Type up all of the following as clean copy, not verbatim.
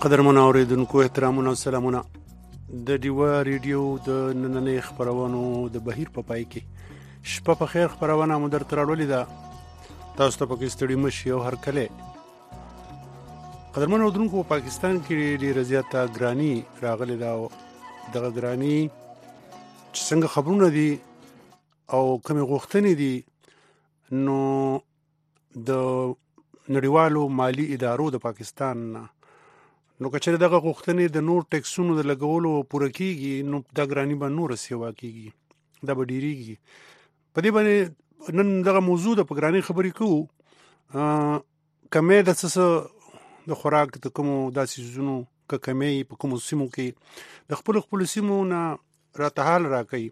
قدرمن اوریدونکو احترامونه او سلامونه د ډیوا ریډیو د نننۍ خبرونو د بهیر په پای کې شپه په خیر خبرونه مو درته راوړلې ده. تاسو ته پکې ستړي مشي او هر کله قدرمن اوریدونکو په پاکستان کې ډېر زیاته ګرانی راغلې ده. دغه ګرانی چې څنګه خبرونه دي او کومې غوښتنې دي نو د نړیوالو مالی ادارو د پاکستان نو کچره دغه غوښتنې د نور ټیکسونو د لګولو پوره کیږي نو دا ګرانی به نور سیوا کیږي، دا به ډیریږي. په دې باندې نن دغه موضوع د ګرانی خبرې کوو. کمې د څه د خوراک د کومو داسې زونو کمې په کومو سیمو کې د خپل سیمو نه راته حال راکوي،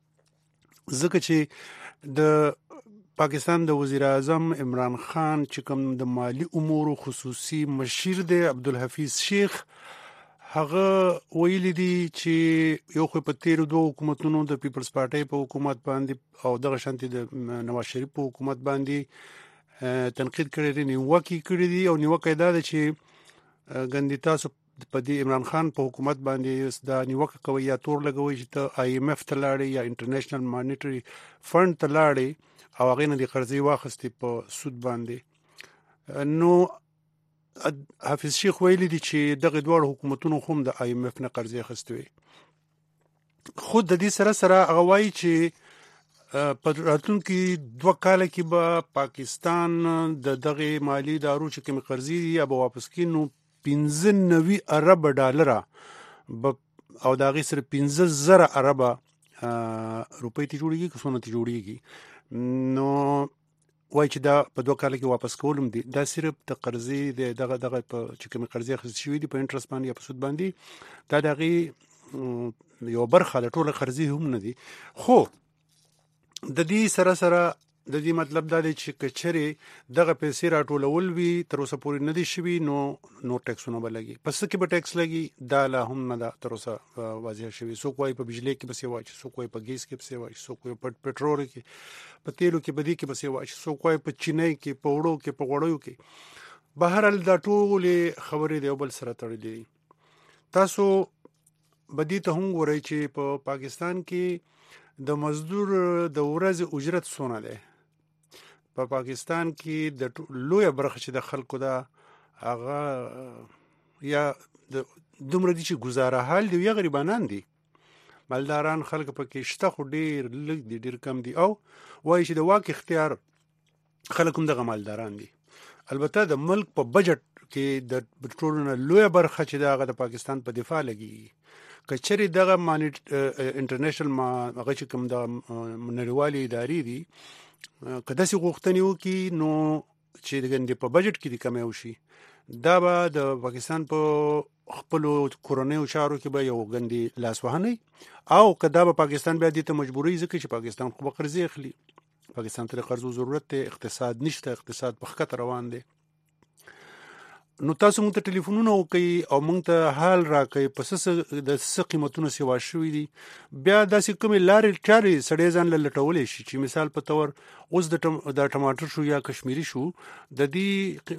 ځکه چې د پاکستان د وزیر اعظم عمران خان چې کوم د مالی امور خصوصي مشیر دی عبدالحفیظ شیخ، هغه ویلي دي چې یو خو په تیرو دوه حکومتونو د پیپلز پارټۍ په حکومت باندې او دغه شانتي د نواز شریف په حکومت باندې تنقید کړی دی، نیوکې کړې دي او نیوکه دا ده چې ګندې تاسو په دې عمران خان په حکومت باندې دا نیوکه کوي یا تور لګوي چې ته IMF ته لاړې یا انټرنیشنل مانیټري فند ته لاړې او هغه نه د قرضې واخستې په سود باندې. نو حافظ شیخ ویلي دي چې دغه دواړو حکومتونو هم د IMF نه قرضې اخیستې. خود د دې سره هغه وایي چې په راتلونکي 2 کال کې به پاکستان د دغه مالی ادارو چې کوم قرضې دي یا به واپس کړي نو 95 ارب ډالر او د هغې سره 15,000 ارب روپۍ ته جوړېږي که څونه ته جوړېږي. نو وایي چې دا په 2 کال کې واپس کولم دي، دا صرف د قرضې دغه په چې کومې قرضې اخیستل شوي دي په انټرست باندې یا په سود باندې، دا د هغې یوه برخه د ټوله قرضې هم نه دي. خو د دې سره د دې مطلب دا دی چې که چېرې دغه پیسې راټولول وي تر اوسه پورې نه دي شوي نو ټیکسونه به لګي. په څه کې به ټیکس لګي دا لا هم نه ده تر اوسه واضح شوي. څوک وایي په بجلۍ کې به سیوا شي، څوک وایي په ګیس کې به سیوا شي، څوک وایي په پټرول کې، په تیلو کې به دې کې به سیوا شي، څوک وایي په چینۍ کې، په وړو کې، په غوړیو کې. بهرحال دا ټولې خبرې د یو بل سره تړلې دي. تاسو به دې ته هم ګورئ چې په پاکستان کې د مزدور د ورځې اجرت څونه دی. په پاکستان کې د لویه برخه چې د خلکو ده هغه یا دومره دي چې ګزاره حال دي یا غریبانان دي. مالداران خلک پکې شته خو ډېر لږ دي، ډېر کم دي، او وایي چې د واک اختیار خلک هم دغه مالداران دي. البته د ملک په بجټ کې د ټولو نه لویه برخه چې د هغه د پاکستان په دفاع لګي. که چېرې دغه انټرنیشنل هغه چې کوم د نړیوالې ادارې دي که داسې غوښتنې وکړي نو چې د ګندې په بجټ کې دې کمی وشي، دا به د پاکستان په خپلو کورنیو چارو کې به یو ګندې لاسوهنی او که دا به پاکستان بیا دې ته مجبوري ځکه چې پاکستان خو به قرضې اخلي، پاکستان ته د قرضو ضرورت دی، اقتصاد نشته، اقتصاد په ښکته روان دی. نو تاسو موږ ته ټلیفونونه وکړئ او موږ ته حال راکړئ په څه قیمتونه سیوا شوي دي. بیا داسې کومې لارې چارې سړی ځان له لټولی شي چې مثال په طور اوس د ټماټر شو یا کشمیري شو د دې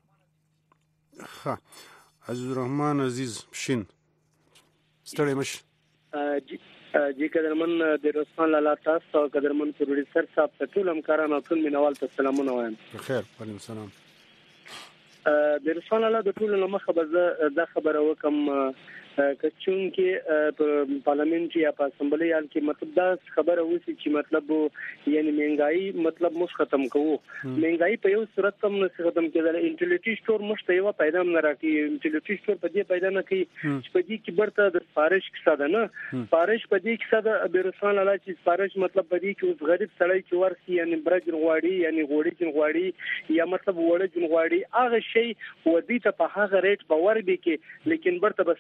عزیز الرحمن عزیز شین ستړی مش جی قدرمن د رسمان لالا تاسو او قدرمن پروډوسر صاحب ته ټول همکاران او ټول مینوال ته سلامونه وایم. بخیر، وعلیکم السلام. د رسول الله د ټولو مخه به دا خبره وکم که چونکې په پارلمنت یا په اسمبلی حال کې مطلب دا خبره وسی چې مطلب یعنی مهنګای مطلب مش ختم کوو. مهنګای په یو صورت هم نه ختم کېدل. انټلیټی سٹور مشته یو پیدا نه راکې. انټلیټی سٹور په دې پیدا نه کوي چې په دې کې برته د سپارښت کیسه ده نه سپارښت په دې کیسه ده د رسول الله چې سپارښت مطلب په دې کې اوس غریب سړی چې ورسي یعنی برج غواړي یعنی غوړي جن غواړي یا مطلب وړه جن غواړي هغه شی ودی ته په هغه ریټ باور به کې لیکن برته بس سپارښت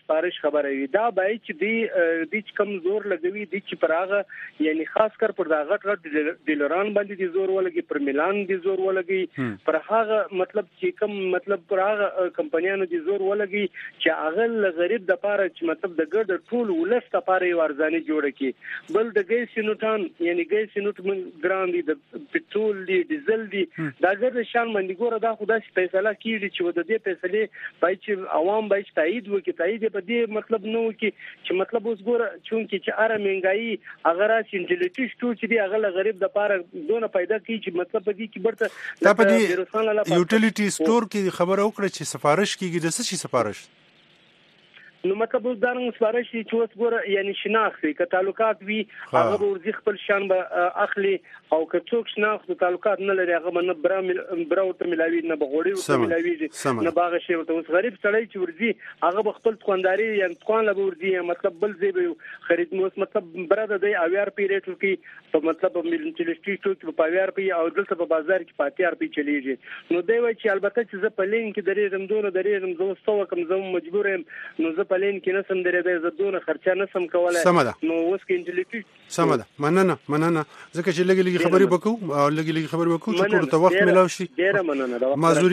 خبره وي دا به چې د کم زور لګوي د چې پر هغه یعنی خاص کر پر دا غټ ډیلران باندې د زور ولګي پر ميلان د زور ولګي پر هغه مطلب چې کم مطلب پر هغه کمپنیانو د زور ولګي چې هغه غریب د پاره چې مطلب د ګډ ټول ولست لپاره یو ارزاني جوړه کی بل د ګیس یونټان یعنی ګیس یونټ ګران دي د پټرول دي ډیزل دي دا ګر شان باندې ګوره دا خدای فیصله کیږي چې د دې فیصله پای چې عوام به تایید وکړي تایید په دې مطلب نو چې مطلب اوس ګوره چونکی چې اره مهنګای اگر سینټلیټی شټو چې دی هغه غریب د پاره دونه پیدا کی چې مطلب په دې کې برته دا په دې یوټیلیټی سٹور کې خبره وکړه چې سفارش کیږي د څه شي سفارش نو مطلب اوس دا رنګ سپارښت چې اوس ګوره یعنی شناخت که تعلقات وي هغه ورځي خپل شان به اخلي او که څوک شناخت تعلقات نه لري هغه نه برا ورته ملاوي نه بغوړي ورته ملاوي نه باغ شي ورته اوس غریب سړی چې ورځي هغه خپل خونداري یا خوان له ورځي مطلب بل ځای به خرید مو مطلب برا د اویار پی ریټ کې په مطلب ملټیلیسټي ټوک په اویار پی او دلته په بازار کې پاتیار پی چلیږي نو دی وای چې البته چې زه په لین کې درې زم زو کم زم مجبور یم نو زه پلین کې نه سم درې د زدونه خرچه نه سم کولای نو اوس کې انټلیټی سم ده مننه ځکه چې لګي خبرې وکړو او لګي خبرې وکړو چې ټول ته وخت ملاوي شي ډیره مننه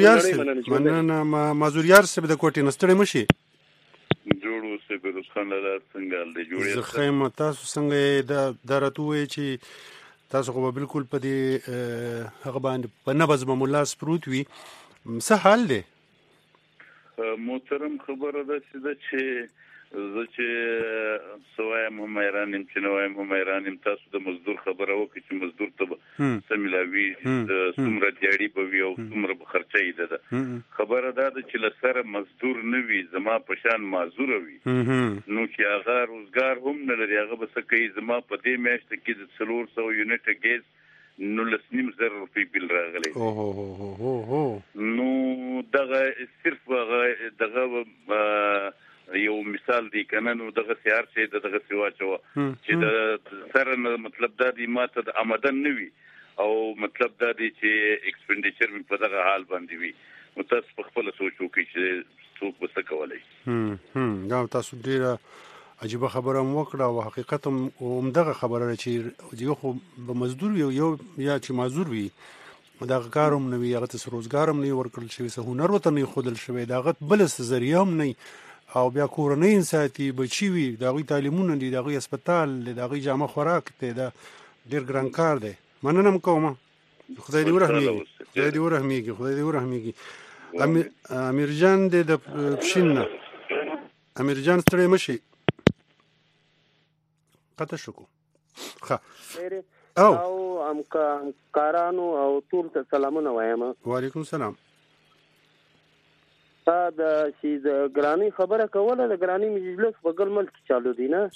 مازوریار سره د کوټې نستړې مشي جوړو سه بیروز خان له څنګه له جوړې زه خیمه تاسو څنګه د دراتوي چې تاسو خو بالکل په دې هغه باندې په نبض مملاس پروت وي څه حال دی محترم خبره ده چې زه چې سوایم هم ایرانیم چې نوایم هم ایرانیم تاسو د مزدور خبره وکړئ چې مزدور ته څه ملاوي څومره دیاړي به وي او څومره به خرچه یې ده خبره دا ده چې له سره مزدور نه وي زما په شان معذوره وي نو چې هغه روزګار هم نه لري هغه به څه کوي زما په دې میاشت کې د 400 یونټه ګیس 19,000 روپۍ بل راغلی نو دغه صرف دغه یو مثال دی کنه نو دغه سیار چې دغه سیوا چوا چې د سره مطلب دا دی ماته د آمدن نه وي او مطلب دا دی چې ایکسپنډیچر په دغه حال باندې وي نو تاسو په خپل سوچ وکړئ چې څوک به څه کولای دا تاسو ډیره عجیب خبره مو وکړه او حقیقت هم دغه خبره چې یو خو به مزدور یو یا چې معذور وي دا کاروم نه وي هغه ته روزګار هم نه ورکړل شوی څه هنر وته نه خودل شوی دا غت بل ذریعہ هم نه او بیا کورنۍ انساتي بچي وي دغه تعلیمونه دي دغه هسپتال دغه جامه خوراک ته دا ډیر ګران کار دی مننه کوم خدای دې ورحمېږي امیر جان د پښینه امیر جان ستړی مشي قطع شکو او همکارانو او ټول ته سلامونه وایم وعلیکم السلام دا چې د ګرانی خبره کوله د ګرانی مجلس په ګل ملک چالو دي نه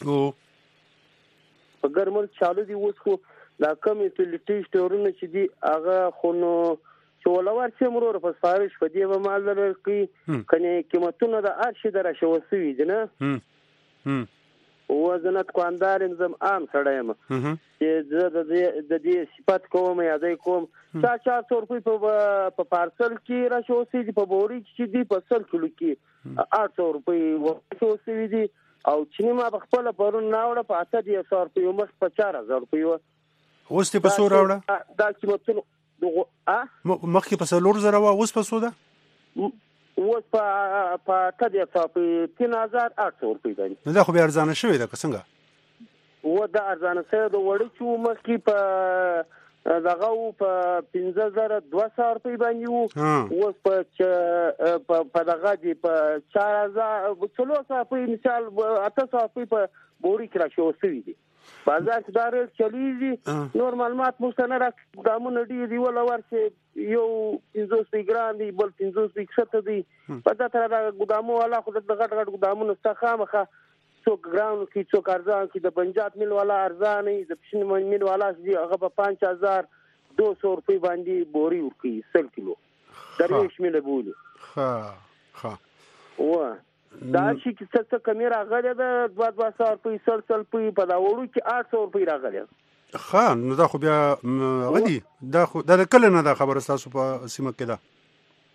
په ګل ملک چالو دي اوس خو دا کم یوټیلیټی سټورونه چې دي هغه خو نو چې ولور چې مرور په سفارش په دی به مال لري کني قیمتونه د ارشي درشه وسوي دي نه وزنت کواندارم زم عام سړیم چې د دې صفات کوم یادای کوم 400 روپۍ په پارسل کې راشوسي دي په بوري کې دي په سل کیلو کې 800 روپۍ ورشوسي دي او چې ما خپل پرون ناوړه په 800 روپۍ مخ په 4000 روپۍ اوس ته په سور راوړه دا قیمتونه مخکې په سلور زره اوس په سودا اوس په تدې په 3800 روپۍ باندې دا خو به ارزانه شوی دا څنګه و دا ارزانه سره د وړي چې مخکې په دغه په 15200 روپۍ باندې وو اوس په دغه دی په 4000 روپۍ مثال 800 روپۍ په بوري کې راشوسي دي بازار کې دار چلیږي نور معلومات مستنه را ګامونه ډیر دی ولا ورسه یو 500 ګرام دی بل 500 کښته دی په دا تر دا ګدامو والا خو د غټ ګدامونو ستخامخه څوک ګرام کې څوک ارزان کې د پنجاب مل والا ارزان دی د پښین مل والا دی هغه په 5200 روپۍ باندې بوري ورکی 100 کیلو درویش مل بوله ها و دا شي چې څه کمی راغلی ده 200 روپۍ سل په دا وړو کې 800 روپۍ راغلی ها نو دا خو بیا غدي دا خو دا کله نه دا خبره تاسو په سیمه کې ده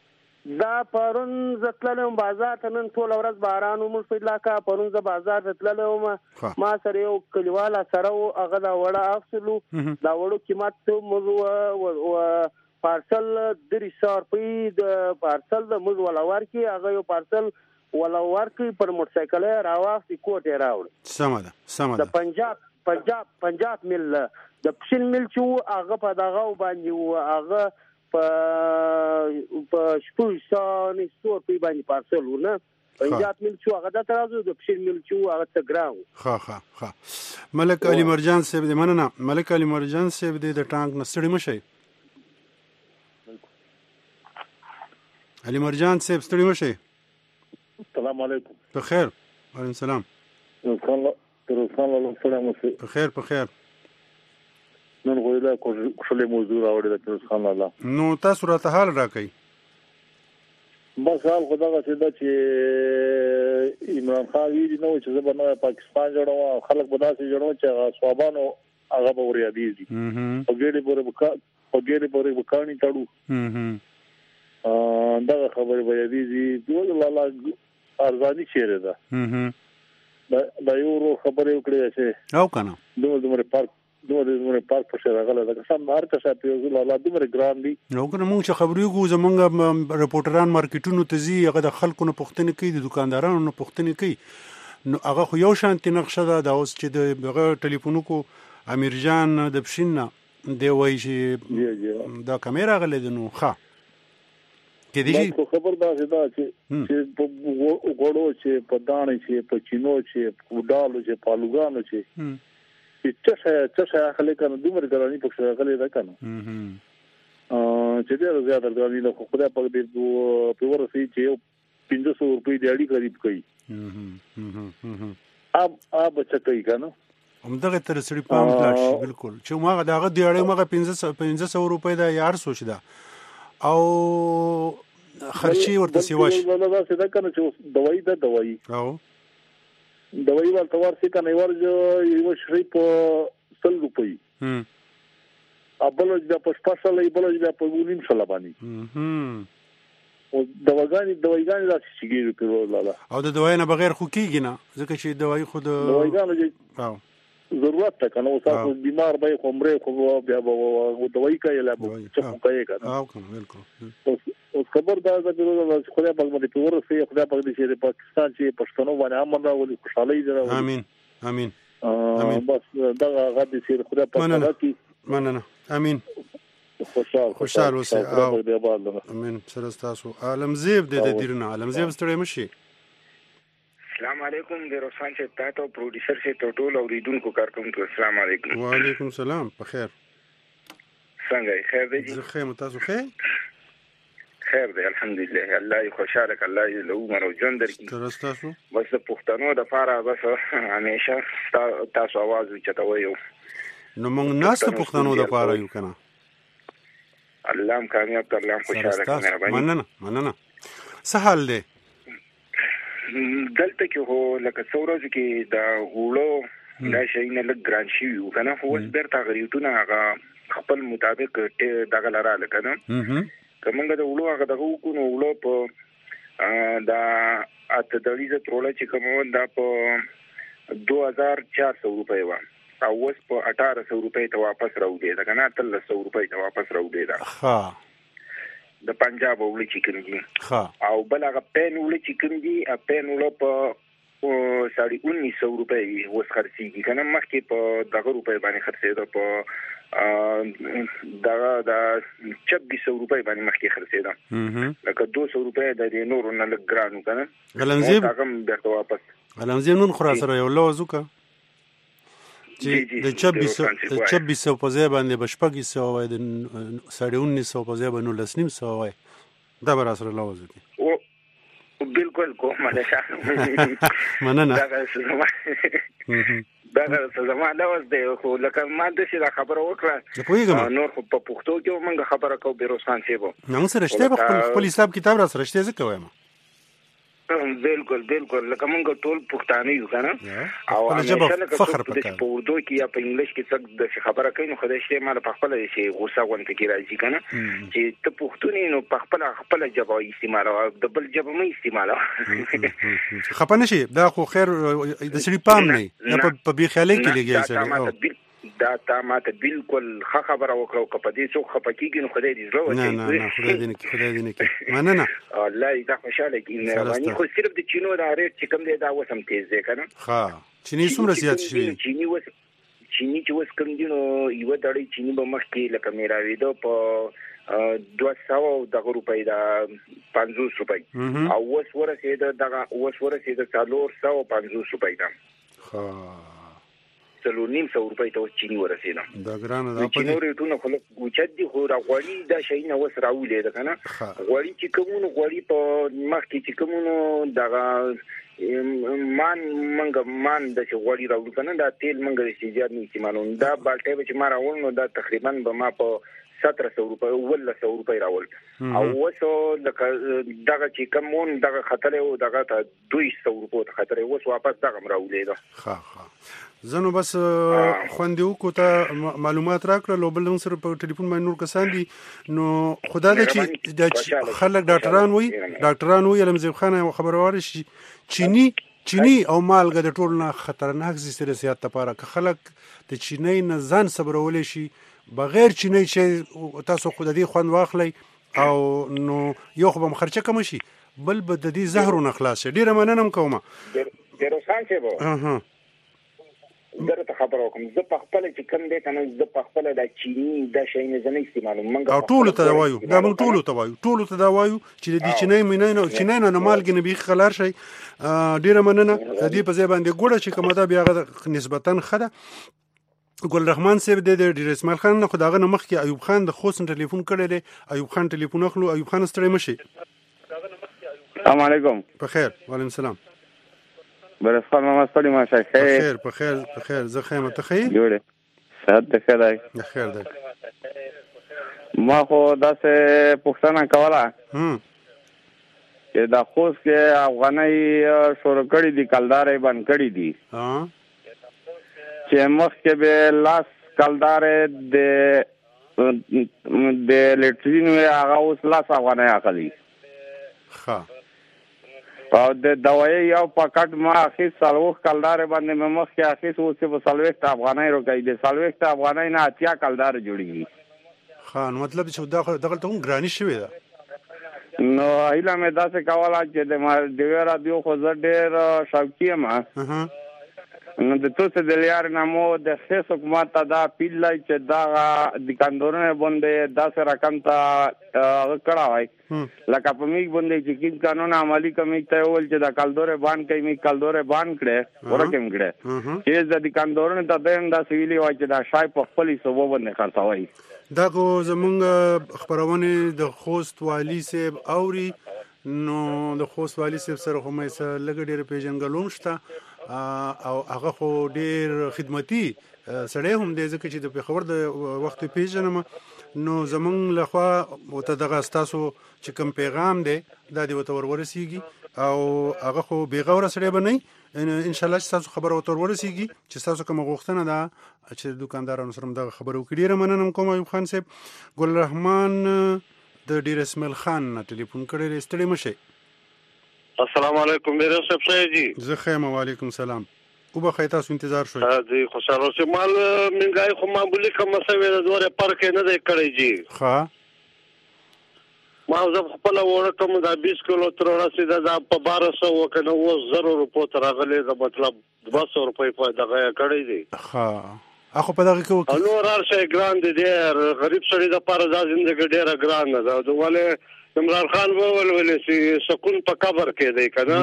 دا پرون زتلم بازار ته نن ټول ورځ باران و موږ په علاقہ پرون ز بازار ته تللم ما سره یو کلیواله سره هغه دا وړه افسلو دا وړو قیمت موږ پارسل 300 روپۍ د پارسل د موږ ولور کې هغه یو پارسل ولور کې پر موټر سایکل راوخت کوټه راوړ سمه ده پنجاب مل د پښین مل چې هغه په دغه باندې هغه په شپږ سو په باندې پارسل ونه پنجاب مل چې هغه د ترازو د پښین مل چې هغه تګراو ها ملک علي مرجان صاحب دې مننه ملک علي مرجان صاحب دې د ټانک نستړي مشي علي مرجان صاحب ستړي مشي السلام علیکم بخیر وعلیکم السلام بخیر نن غوړه کوشلې موضوع راوړل د سبحان الله نو تاسو راته حال راکړئ بس حال خدای چې عمران خان ویلي نو چې زبر پاکستان جوړو خلک به داسې جوړو چې صوابانو هغه به وریا دي او ګېډې پورې وکړنی تړو دا خبره به دي دوی لاله ارزاني چیرې ده دا یو خبره وکړي چې او کنه دومره پارک په شهر غلا ده سم هر څه په لاله دومره ګران دي نو کنه مونږ چې خبرې کوو زمونږ رپورټران مارکیټونو ته ځي هغه د خلکو نه پوښتنه کوي د دکاندارانو نه پوښتنه کوي نو هغه خو یو شانتي نقشه ده دا اوس چې د ټلیفونو کو امیر جان د پښین نه دی وایي چې دا کیمرا غلې ده نو ښه کې دي خبر دا چې په وګړو چې په دانې چې په چینو چې په ډالو چې په لوګانو چې څه خلک نو دومره ګرانی په څه غلې ده کنه چې ډېر زیات ګرانی له خدای په دې په ورسې چې 500 روپۍ دی اړي قریب کوي اب څه کوي کنه همدغه تر سړي پام لاړ شي بالکل چې ماغه دغه دی اړي ماغه 500 روپۍ دا یار سوچ ده او خرچي ورته سیواش دا څه ده کنه چې دوايي او دوايي ورته ورسې کنه یو شری په 100 روپۍ ابلج د پښپاسلې بلج د په ګونیم سره باندې او دوايګانی د شګیرو په ولاله او د دوايي نه بغیر خو کیږي نه ځکه چې دوايي خود دوايګانو ضرورت ته کنه او تاسو بیمار به عمره خو بیا به دوايي کوي لا څه کوي کنه او کنه بالکل اوس خبر دا چې خدای په باندې پور سي خدای په دې چې پاکستان چې پښتنو باندې امن راولي خوشحالي دراوي امين بس دا غد سي خدای په باندې مننه امين خوشحال اوسه امين سره تاسو عالمزیب د دیرنا عالمزیب ستړي مشي السلام علیکم د روسان چې تاسو پروډوسر چې ټول اوریدونکو کارکونکو السلام علیکم وعلیکم السلام بخیر څنګه خیر دی زه خیر تاسو خیر دی الحمدلله الله خوشاله الله له عمر او ژوند درکړي تاسو بس پښتنو د پاره بس همیشه تاسو आवाज چتوي نو موږ ناس پښتنو د پاره یو کنه الله هم کامیاب کړي الله خوشاله مهرباني مننه څه حال دی دلته کې هو لکه څورځ کې دا غوړو دا شي نه لګ ګران شي یو کنه خو ورته غریتونه هغه خپل مطابق دغه لراله کنه کومه د وړو هغه دغه کو نو وړو په دا اتدلیزه تروله چې کوم دا په 2400 روپۍ و او اوس په 1800 روپۍ ته واپس راوړي دا کنه 1300 روپۍ ته واپس راوړي دا ها د پنجاب وړي چې کوم دي ها او بل هغه پین وړي چې کوم دي ا پین وړو په 1900 روپۍ اوس خرڅيږي کنه مخکې په دغه روپۍ باندې خرڅېده په دا 2600 روپۍ باندې مخکې خرڅېده لکه 200 روپۍ د نورو نه لږ ګرانو کنه غلنزیب هغه بیرته واپس غلنزیب نن خورا سره یو لوزوکا چې د 2600 په ځای باندې بشپږ وای د 1900 په ځای باندې لسنیم سو وای دا به سره لوزو او بالکل کومه ده مننه دا زموږ دا اوس دی خو لکه ما د څه خبره وکړه نور خو په پښتو کې موږ خبره کوو بیروسان سی وو نو سره شته خپل حساب کتاب را سره شته ځکه وایم بالکل بالکل لکه موږ ټول پښتانه یو کنه او همیشه فخر په اردو کې یا په انګلیش کې څه د خبره کوي نو خدای شته مال په خپل شي غوسه غونډه کې راځي کنه چې ته پښتوني نو په خپل ژبه استعمال او د بل ژبه مې استعمال خپنه شي دا خو خیر د سړي پام نه په بي خیالي کې لګي سړي دا تا ماته بالکل خبره وکړو که په دې څوک خپکیږي نو خدای دې زړه وچی نه خدای دې نه کې مننه الله دا خوشاله کې مهرباني خو صرف د چینو دا ریټ چې کوم دی دا وسم تیز دی کنه ها چینی څومره زیات شي چینی چې وس کوم دی نو یو دړی چینی به مخ کې لکه میراوي دو په 200 روپۍ دا 500 روپۍ او وس ورسېده دغه وس ورسېده 450 روپۍ دا ها 300 روپۍ ته چینی ورسېده دا ګرانه دا په چینو ریټونه خو اوچت دي خو راغوړي دا شي نه وس راولې ده کنه غوړي چې کومو غوړي په مخ کې چې کومو دغه مان د غوړي راوړو کنه دا تیل منګ د سیجار نه استعمالون دا بالټه چې ما راول نو دا تقریبا به ما په 1700 روپۍ ولا 100 روپۍ راول او وسو دغه چې کومون دغه خطر او دغه ته 200 روپۍ خطر وس واپس دغه راولې ده ها زنو بس خوندې وکړو ته معلومات راکړه لو بل سره په ټلیفون باندې نور کسان دي نو خدا دې چې خلک ډاکټران وي علمزیب خان خبروار شي چینی او مالګه د ټولو نه خطرناک زیاتره زیات لپاره که خلک د چینی نه ځان صبرولې شي بغیر چینی چې تاسو خود دې خوند واخلئ او نو یو خو به خرچه کم شي بل به د دې زهرونه خلاص شي ډیره مننه کوم ډیره سانچې درته خبرو کوم زه په خپل چې کوم دی کنه زه په خپل د چینی د شي نه زنه استعمالوم منګه او ټول ته وایو دا موږ ټول ته دا وایو چې د چینی مینه نه مالګ نه بيخ خلار شي ډیره مننه د دې په ځای باندې ګوړه چې کومه دا بیا نسبتا خده ګل رحمان صاحب د ډیر اسماعیل خان نه خداغه مخ کې ایوب خان د خوسن ټلیفون کړی دی ایوب خان ټلیفون اخلو ایوب خان ستړی مشي السلام علیکم بخیر وعلیکم السلام برسخان ماما ستړي ماشه بخیر زه خیمه ته خیر جوړه صحت ده خیر ده ما خو داسې پښتنه کوله چې دا خوست کې افغاني شروع کړي دي کلدارې بند کړي دي چې مخکې به لاس کلدارې د لیټرین وی هغه اوس لاس افغاني اخلي او د دوايي یو پاکټ ما اخیس سالوخ کلدارې باندې مې مخکې اخیس اوس په سالوخت افغاني روکای دي سالوخت افغاني نه اتیا کلدار جوړیږي خان مطلب چې دغه ته ګرانی شوی ده نو ایله مې داسې کوله چې د ما د رادیو خو زه ډېر شوقي یم نو د توسه د لیار نامو د خیس حکومت دا پیلای چې دا د کاندورونه باندې داسې رقم ته کړه وای لکه په میګ باندې چې کوم قانون عملی کوي ته ول چې دا کالدورې باندې کوي می کالدورې باندې کړي ورکم کړي چې د کاندورونه ته د سویلی وای چې دا شای په خپل سبب باندې خرڅوي دا کو زمونږ خبرونه د خوست والی صاحب اوري نو د خوست والی صاحب سره هم یې لګ ډېر پیژنګلوم شته او هغه خو ډیر خدمتي سړی هم دی ځکه چې د خبر د وخت پیژنم نو زمونږ لخوا وته دغه تاسو چې کوم پیغام دی دا دی وته ورسیږي او هغه خو بیغوره سړی بنئ ان شاء الله چې تاسو خبر وته ورسیږي چې تاسو کوم غوښتنه ده چې دکاندارانو سره دغه خبر وکړي ډیر مننه کوم ایوب خان صاحب ګل رحمان د ډیر اسماعیل خان ټلیفون کړی ستړي مشه السلام علیکم میرے صاحب جی زه خیمه وعلیکم السلام او به تاسو انتظار شوي جی خوشاله اوسئ مال منګای خو معمولی کوم مسوي د دوره پرکه نه دی کړی جی ها ما زه خپل وړه کوم دا 20 کیلو تر رسید دا په 1200 وکنه و 0 روپو تر غلې دا مطلب 200 روپۍ په دغه کړی دی ها اخو په دغه کې نو رارشه ګران دي غریب سړي د پاره د ژوندۍ ډیره ګران ده دوله عمران خان ولولې چې سکون په قبر کې دی کنه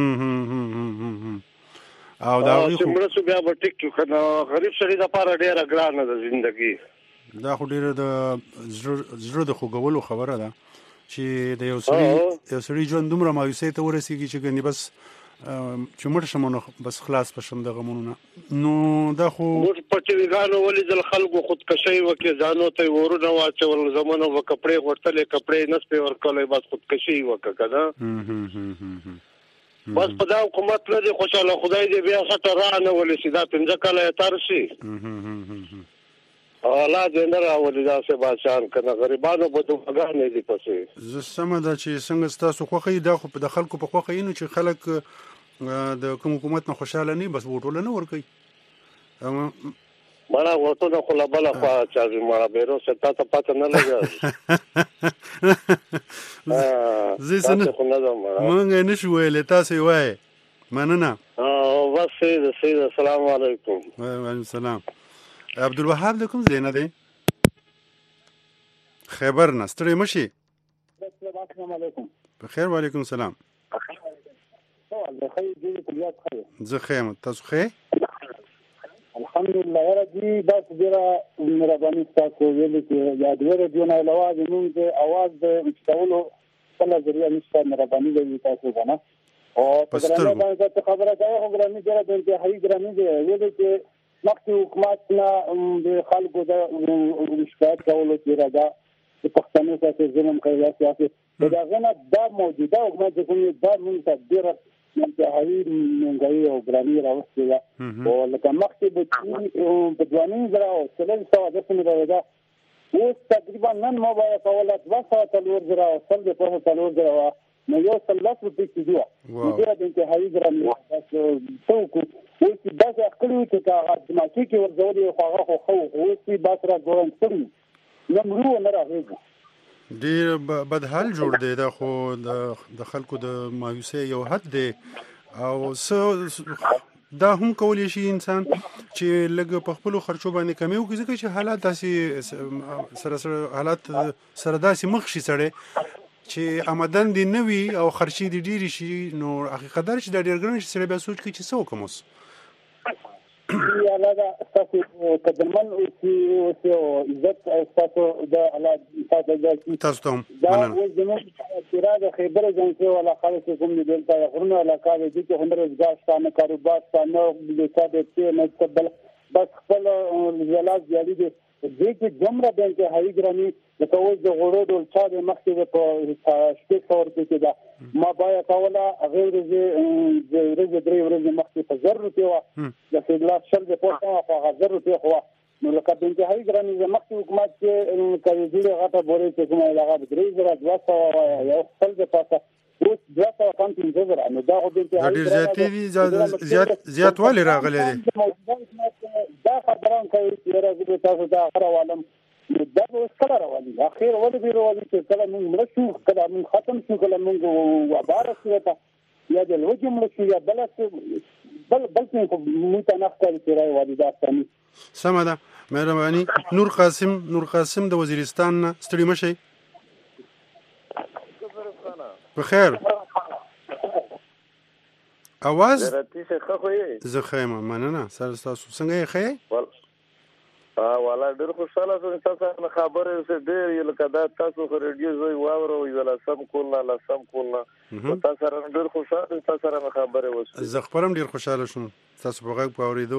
او دا چې موږ بیا به ټیک کنه غریب سړي د پاره ډیره ګران ده ژوندۍ دا خو ډیره د زړه د خوګولو خبره ده چې د یو سړي ژوند دومره مایوسۍ ته ورسیږي چې ګنې بس چې مړ شم نو بس خلاص پشم د غمونو نو دا خو په ټیلیګانو ولې د خلکو خودکشي وکي ځانو ته ورونه واچول زمونو وکړې ورتلې کپړې نس په ورکلې بس خودکشي وکړه کنه بس په دا حکومت نه دی خوشاله خدای دې بیا څه را نه ولې سیدا 15 کاله تر شي الله دې نه راولي دا څه بادشاہان کنه غریبانو په دوغانې دي پسې زه سم ده چې څنګه تاسو خوخه دا خو په خلکو په خوخه اینو چې خلک د کوم حکومت نه خوشاله نه بس وټول نه ور کوي مالا ورته نو خلا بلا خوا چې ما بیرو ستا ته پته نه لګا زه څنګه مونږ نه شو ویلې تاسو وای مننه بس سید السلام علیکم وعلیکم السلام عبدالوهاب د کوم ځای نه دی خیبر نه ستړی مشي السلام علیکم بخیر وعلیکم السلام زه خیم تاسو خیر الحمدلله یاره دی دا ډیره مهرباني تاسو ویل چې یا د ریډیو نه علاوه زموږ اواز د مستولو په ذریعہ نشته مهرباني کوي تاسو کنه او په ګرامي باندې خبره کوي خو ګرامي ډیره د انتهایی ګرامي دی ویل چې مخکې حکومت نه د خلکو د شکایت کولو چې راځه د پښتنو سره ظلم کوي سیاسي دا غنه دا موجوده حکومت چې دا موږ ته ډیره انتهایی منګي او ګرامي راوستي دا او لکه مخکې په ځواني زرا او سلل سوا د سمې راځه اوس تقریبا نن ما باید کوله 200 زرا او سل د په 300 زرا نو یو سلات په کې دی ډیره د انتهایی ګرامي تاسو څوک اوس دا ځکه چې دا د ماکي کې ورځولې خو خو اوس با سره ګورم څه نو مرو نه راغلی ډیر بدحال جوړ دی دا خو د خلکو د مایوسۍ یو حد دی او دا هم کولی شي انسان چې لږ په خپل خرچو باندې کمی وکړي ځکه چې حالات داسې سره حالات سره داسې مخ شي سړی چې آمدن دي نوي او خرچي دي ډیری شي نو حقیقت دا چې دا ډیر ګران شي سره بیا سوچ کوي چې څه وکم اوس یا لا تاسو قدرمن او عزت تاسو د الله تاسو ته دا زموږ اعتراض خیبر جنسي ولا خالص کوم دي دلته غرونه علاقه دي چې هنر روزګار ستانه کاروبار ستانه د ثابت نه تبل بس خپل زلات جاری دي چې دومره د انتهایی ګرامي د توز د غوړو د چا د مخکې په شپږ څور کې دا ما باید کوله غیر د ورځې درې ورځې مخکې په 1000 روپیا د فدرال شل د پوسټ په 1000 روپیا خو نو لکه د انتهایی ګرامي د مخکې حکومت کې کوي ډیره غټه بورې چې کومه علاقه 3,200 یو خپل د پاسه اوس 200 کم 15,000 نو دا خو د انتهایی زیاتوالی راغلی دی دا خبران کوي چې راځي تاسو دا غواړم دا اوس کله راوالي اخر ولې به راوالي چې کله موږ مړ شو کله موږ ختم شو کله موږ وباره شو یا د لوجم مړ شو یا بل څه موږ ته نه ښکاري چې راوالي دا څنګه سمه ده مهرباني نور قاسم د وزیرستان نه ستړي مشي بخیر اواز زه خیمه مننه سره تاسو څنګه یې خې والا ډېر خوشاله شوم تاسو خبرې سره ډېر لکه دا تاسو خو ریډیو زوی واورو ویلا سم کولنا تاسو سره ډېر خوشاله تاسو سره خبرې وشو زه خپلم ډېر خوشاله شوم تاسو په غږ پاوریدو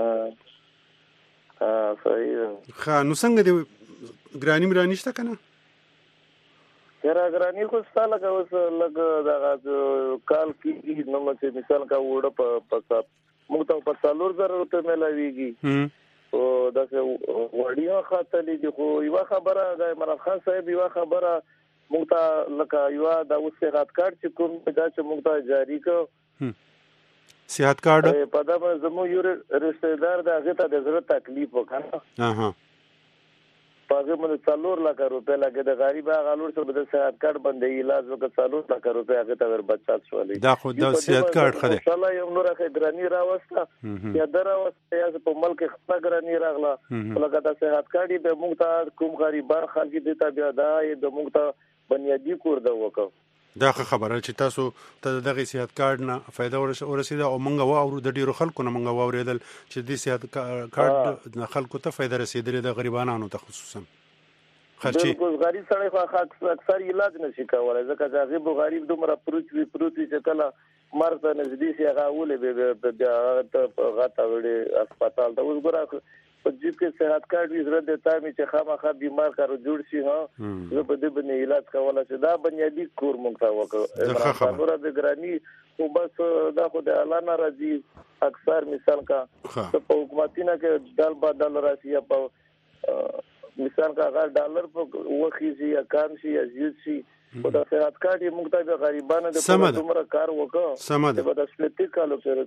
صحیح ښه نو څنګه دی ګرانی شته کنه یاره ګرانی خو ستاله کا اوس لګ دا کال کې نو مته مثال کا وړه په موږ ته په 4000 روپے ملاويږي او دا وړیا خاطرې دي خو یو خبره د عمران خان صاحب یو خبره موږ ته لکه یو دا اوس صحت کارت چې کوم دا چې موږ ته جاری کو صحت کارت په دا زمو یو رشتہ دار دا هغه ته د ضرورت تکلیف وکړه پاګه مله 4 لک روپے لګه د غریب غالور سره د صحت کارت باندې علاج وکړ 4 لک روپے هغه ته ور بچات شولې دا خو د صحت کارت خره ان شاء الله یو نور خدرانی راوسته یا دراوسته یا په ملک خدرانی راغله لکه د صحت کارت به موږ ته کوم غریبار خلک دي ته بیا دا د موږ ته بنیادی کور دا وکړه دا خبره چې تاسو ته دغه صحت کارت نه فائدہ ورسېده او مونږ واورو د ډیرو خلکو نه مونږ واوریدل چې د صحت کارت نه خلکو ته فائدہ رسیدلې د غریبانو ته خصوصا خرچي غریب سره خو اکثر علاج نشي کولای ځکه چې غریب دومره پروت چې کله مرته نږدې شي هغه ولې به غاټه وړي هسپتال ته اوس ګره په جیب کې صحت کارت وی ضرورت دی چې خامخا بیمار کارو جوړ شي ها زه په دې باندې علاج کولای شي دا بنیادی کور مونږ ته وکړو خبره د ګرانی خو بس دا خو د الله ناراضي اکثر مثال کا په حکومتینه کې دال بدل راشي په مثال کا اگر ډالر په وخیږي یا کم شي یا زیات شي په د خیرات کارت موږ ته غریبانو د کومه کار وکړو چې په سپلیټ کالو سره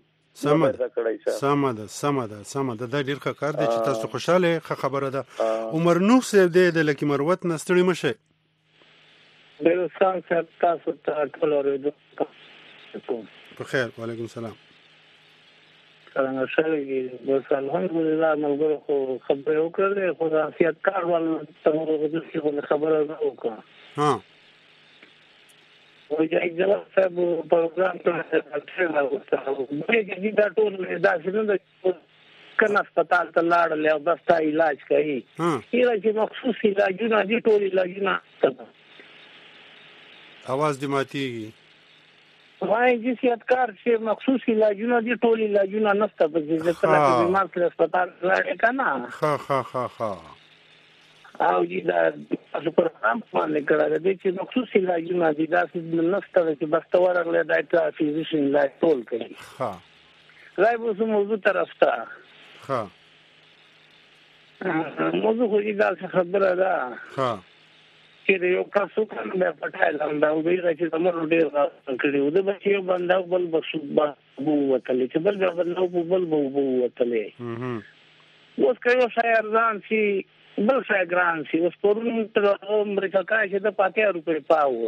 سمه ده ډیر ښه کار دی چې تاسو خوشاله خبره ده. عمر نوح صاحب د لکی مروت نه ستړي مشه. ډیر ښه تاسو ته ټول اورېدو په خیر. وعلیکم السلام. څنګه شئ؟ بس الحمدلله موږ خو خبرې وکړې خو د سیاست کار ول څنګه خبره وکړه. وجه جواب صاحب پروګرام ته راځي دا ټول دا څنګه کنه هسپتال ته لاړل او بس تا علاج کوي یره چې مخصوص علاجونه دي ټول علاجونه اواز دې ماتيږي وای چې سیادکار چې مخصوص علاجونه دي ټول علاجونه نشته په دې ته بیمار ته هسپتال لاړ کنه ها او دا تاسو پروګرام باندې کړه دې چې مخصوص علاجونه دي دا څه نشته چې بس تورغله ډاکټر فزیشن لا ټول کوي. راي به موضوع طرف ته موضوع خو دا خبره ده چې یو تاسو کوم به پټایل دا ویل چې زموږ ډیر کړي و د بچیو باندې بل بو وتلې چې بل بو وتلې اوس کيو شاعر ځان چې بل څه ګران شي اوس پرون تر امریکا کې چې د 50 روپے پاو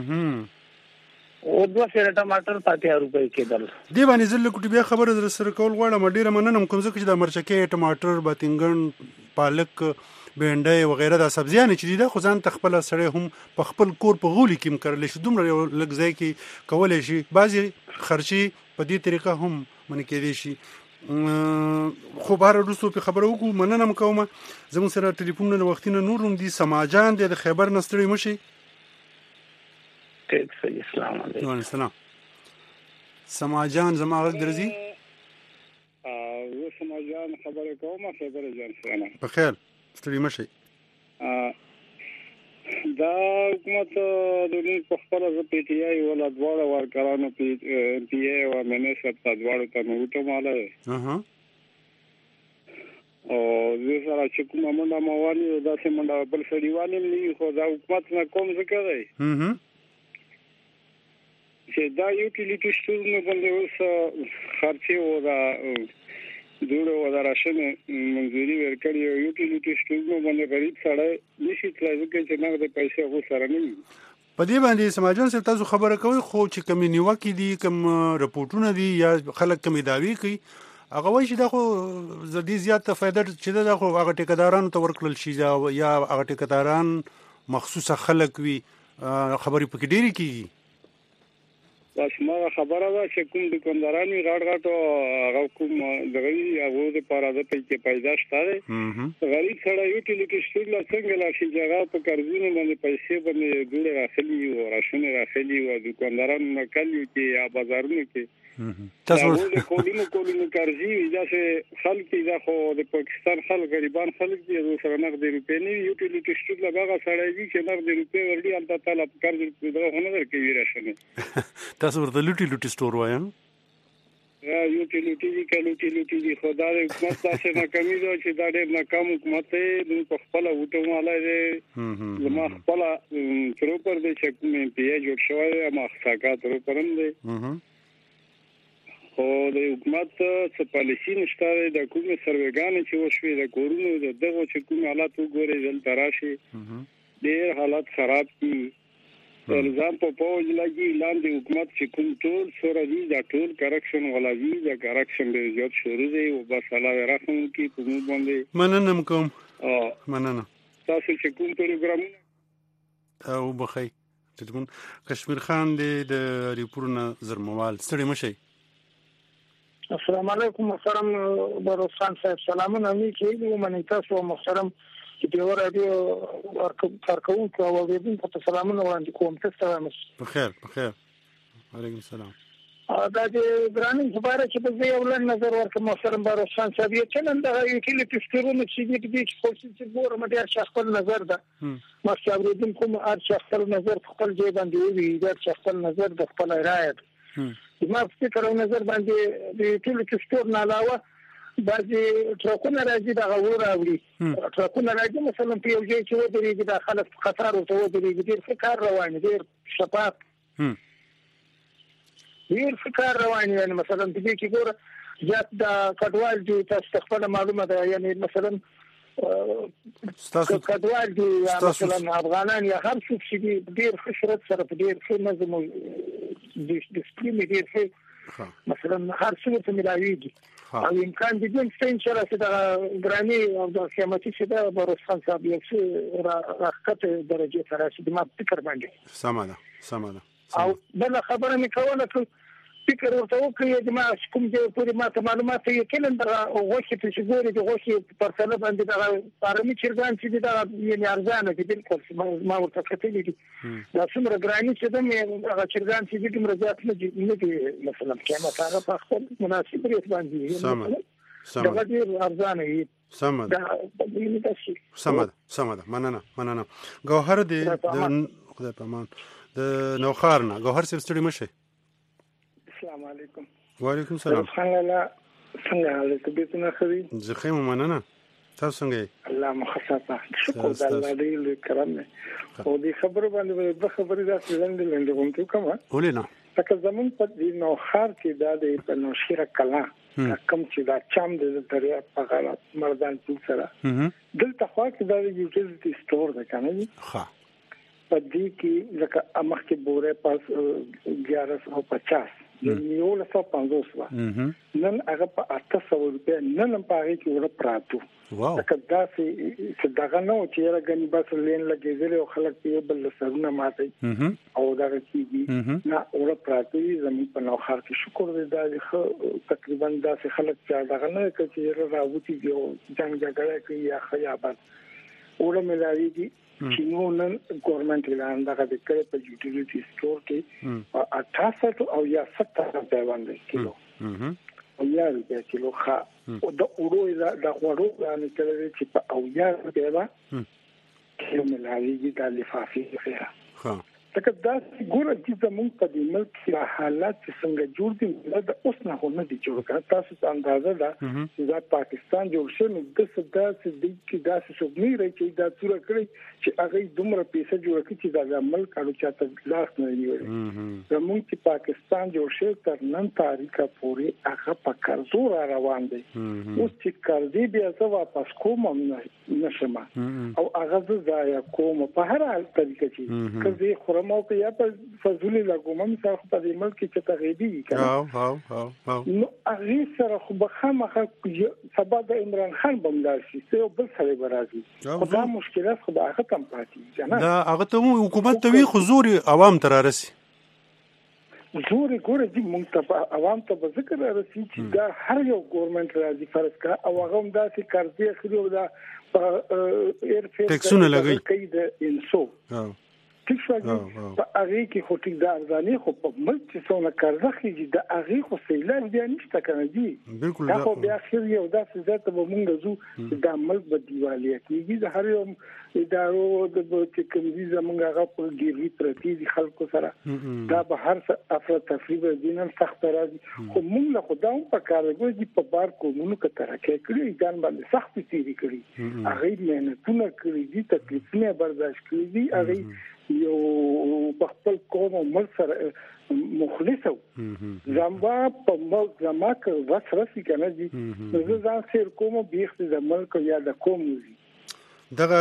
او 200 ټماټر 50 روپے کېدل. دی باندې زله کوټي بیا خبره در سره کول غواړم ډیره مننه کوم ځکه چې د مرچکې ټماټر باتنګن پالک بینډای وغیرہ د سبزیانې چې دا خو ځان تخپل سره هم په خپل کور په غولي کې مکرل شي دومره لږ ځای کې کولای شي بعضي خرچي په دې طریقه هم من کې دي شي. خو بهر وروسته په خبرو وکړو مننه کوم. زموږ سره ټلیفون له وختینه نورم دي سماجان د خیبر نستړي مشي. السلام علیکم. وعلیکم السلام. سماجان زما غږ درځي؟ زه سماجان خبرې کوم خبره جان سره. په خیر ستړي مشي. دا حکومت د نن په خپل ځ پی ټی آی ولا دواړه ورکرانو پی ای او منیسب ته دواړه ته نوټه ماله او زه سره چې کومه منډه موالي دا چې منډه بل سړیوالي نه خو دا حکومت نه کوم څه کوي چې دا یوټیلیټی سټورونه باندې اوس خرچي او دا دوړو ودارښنه منځوري ورکړي او یوټیلیټی سټورونه باندې غریب سړی نشي تلای چې نه د پیسې غو سره نه په دې باندې سماجان سره تاسو خبره کوي خو چې کوم نیوکې دي کوم رپورټونه دي یا خلک کوم دعوی کوي هغه وایي چې دا خو زدي زیاته فائدہ چې دا خو هغه ټیکدارانو ته ورکړل شي یا هغه ټیکداران مخصوصه خلک وي خبرې پکې ډېری کیږي. بس ما خبره ده چې کوم دکانداران غاړ هغه کوم دغوی هغه د پاره په پیدا شته غریب سره یوټیلیټی سټور لا څنګه لا شي هغه په قرضونو باندې پیسې باندې ډوړه راخلي او راشنه راخلي او دکانداران نکلي چې یا بازارونو کې تاسو کولینو قرضي دا چې خلک دا خو د پاکستان خلک غریبان خلک دي او سره نقد روپې نه یوټیلیټی سټور لا هغه سره دي چې نقد روپې ورډي البته تعالی قرض دا نه ورکوي راشنه تاسو ورته لوټي سټور وایم یوټیلیټی دي خدای حکومت تاسو ناکامي ده چې دا ډېر ناکام حکومت دی په خپل وټو مالای دی زما خپل تروپر دی چې مې پیه جوړ شوی ما څنګه تروپرم دی خو د حکومت څخه پالیسی نشته د کومې سروګانې چې وشوي د کورونو دغه چې کوم حالات وګوري دلته راشي ډېر حالات خراب دي الزام په پوج لګي لاندې حکومت چې کوم ټول سره دي دا ټول کریکشن ولوي دا کریکشن به زیات شروع دی او بس الله رحم کوي په موږ باندې مننه کوم مننه تاسو چې کوم پروګرام او بخي تدمن کشمیر خان د ریپورنا زرموال ستړي مشي. السلام علیکم محترم بروسان صاحب سلامونه امي چې ومنه تاسو محترم چې په ورته کارکون کو او دې په سلامونه وړاندې کوم تاسو په خیر وعلیکم السلام. دا چې ګراني خبره چې په یو لن نظر ورکړم محترم بروسان صاحب یې چنن دا یوټیلیټی سټورونه چې دې خپل څه ګوره مټه شخص نظر ده ما څاورېدم کوم ار شخص نظر خپل ځای باندې وي دا شخص نظر د خپل رائے ما فکر او نظر باندې د ټول کستور نه علاوه بعضې ټرکونه راځي دغه ور راوړي ټرکونه راځي مثلا په یو ځای چې ودرېږي د خلک خطر ورته ودرېږي ډېر ښه کار روان دی ډېر شفاف ډېر ښه کار روان دی مثلا په دې کې ګوره زیات د کډوال دي تاسو خپله معلومه ده یعنی مثلا کډوال دي یا مثلا افغانان یا هر څوک چې ډېر ښه شرط سره په ډېر ښه نظم ډسپلین ډېر ښه مثلا هر څه ته ملاویږي او امکان دي چې انشاء الله چې د ګرانی او د قیامتي چې د بروسخان صاحب یو څه راکته درجه ته راشي ما فکر باندې سمه ده او بل خبره مې کوله چې فکر ورته وکړي چې ما کوم ځای پورې ما ته معلومات یقینا د غوښې په شګوري د غوښې په سره باندې د فارمي چرګان چې دا یعنی ارزانه دي بالکل ما ورته کتلې دي دا څومره ګرانی چې د هغه چرګان چې د مرزات نه دي مثلا قیمت هغه په خپل مناسب ریټ باندې دا ډېر ارزانه دي سمه ده مننه ګوهر دې د خدای په امان د نوخار نه ګوهر صاحب ستړي مشه السلام علیکم. وعلیکم السلام. څنګه حالت دې نه خري؟ زه خیم مننه. تاسو څنګه یې؟ الله مخصصه. شکر د الله دې کرم نه. او دې خبرو باندې د خبرې راځي لاندې کوم کوم. ولې نه؟ تکه زمون په دې نوخار کې د په نوشیره کلا کوم چې دا چم د دریا په غاړه مردان پل سره. دلته خو کې د یوټیلیټي سٹور ده کنه. ها. په دې کې لکه امخ کې بوره پاس 1150 یو له 150 نن هغه په 800 روپیا نن په هغه کې ور پراتو لکه دا چې دغه نو چې راګنی بس لین لګېدل او خلک په بل سرونه ماتي او دا کېږي نه ور پراتو زمين په نوخار کې شکر دې دا تقریبا دا چې خلک چې دغه نه چې راوتی دی جنگ جګړه کوي یا خیابات اوره ملاري دي چې نو نن ګورنمنت اعلان دغه د کړه په یوټیلیټي سٹور کې 88 او یا 70 روپیا باندې کیلو او یا روپیا کیلو ښه او د اورو د غوړو باندې کړه چې په او یا روپیا کیلو ملاویږي د لفافي ښه ها تک دا ګوره چې زموږ په دې ملک کې حالات څنګه جوړ دي دا اوس نه هونه دي جوړ کړه تاسو ته اندازه ده چې دا پاکستان جوړ شو نو د صدا چې د کې دا څه نه راځي دا څوره کړی چې هغه دومره پیسې جوړ کړي چې دا ملک اړو چاته لاس نه نیولې زموږ چې پاکستان جوړ شو تر نن تاریخه پورې هغه په قرضو روان دي اوس چې قرضې بیا زه واپس کوم نشم او هغه ځای کوم په هر حال طریقه چې کله مو په یا په فزولي لګوم مثلا په دې ملک کې تغیبي کړه نو هغه سره خو بخمه سبا د عمران خان بمدار شي یو بل سره برازي خو دا مشکلات خو هغه کم پاتې نه دا هغه ته حکومت ته حضور عوام تر راسي زور ګوره دې مونږ ته عوام ته به ذکر راسي چې دا هر یو ګورنمنت راځي فرض کا او هغه هم داسې قرضې اخلي او دا ایر فیس ټیکسونه لګي کوي د انسو تیښه په هغه کې خو ټیک د ارزاني خو په ملک چې څونه قرضه خېږي د هغه خو سیلاب بیا نشته کنه دي بالکل دا خو بیا خیر یو داسې ذات به مونږ زو چې دا ملک به دیوالي کېږي د هر یو ادارو د چې کوم دي زمونږ هغه په ګیري پرتی دي خلکو سره دا به هر افراد تفریب دینن سخت راځي خو مونږ له خدای په کار کوي په بار کومونو کې ترکه کړی ځان باندې سخت تیری کړی هغه مهنتونه کړی دي تکلیفونه برداشت کړی دي هغه یو په خپل قوم او ملک سره مخلص او زمبا په ملک زما کې وسرسي کنه دي زه ځان سیر کوم بیخ د ملک یا د قوم دي دغه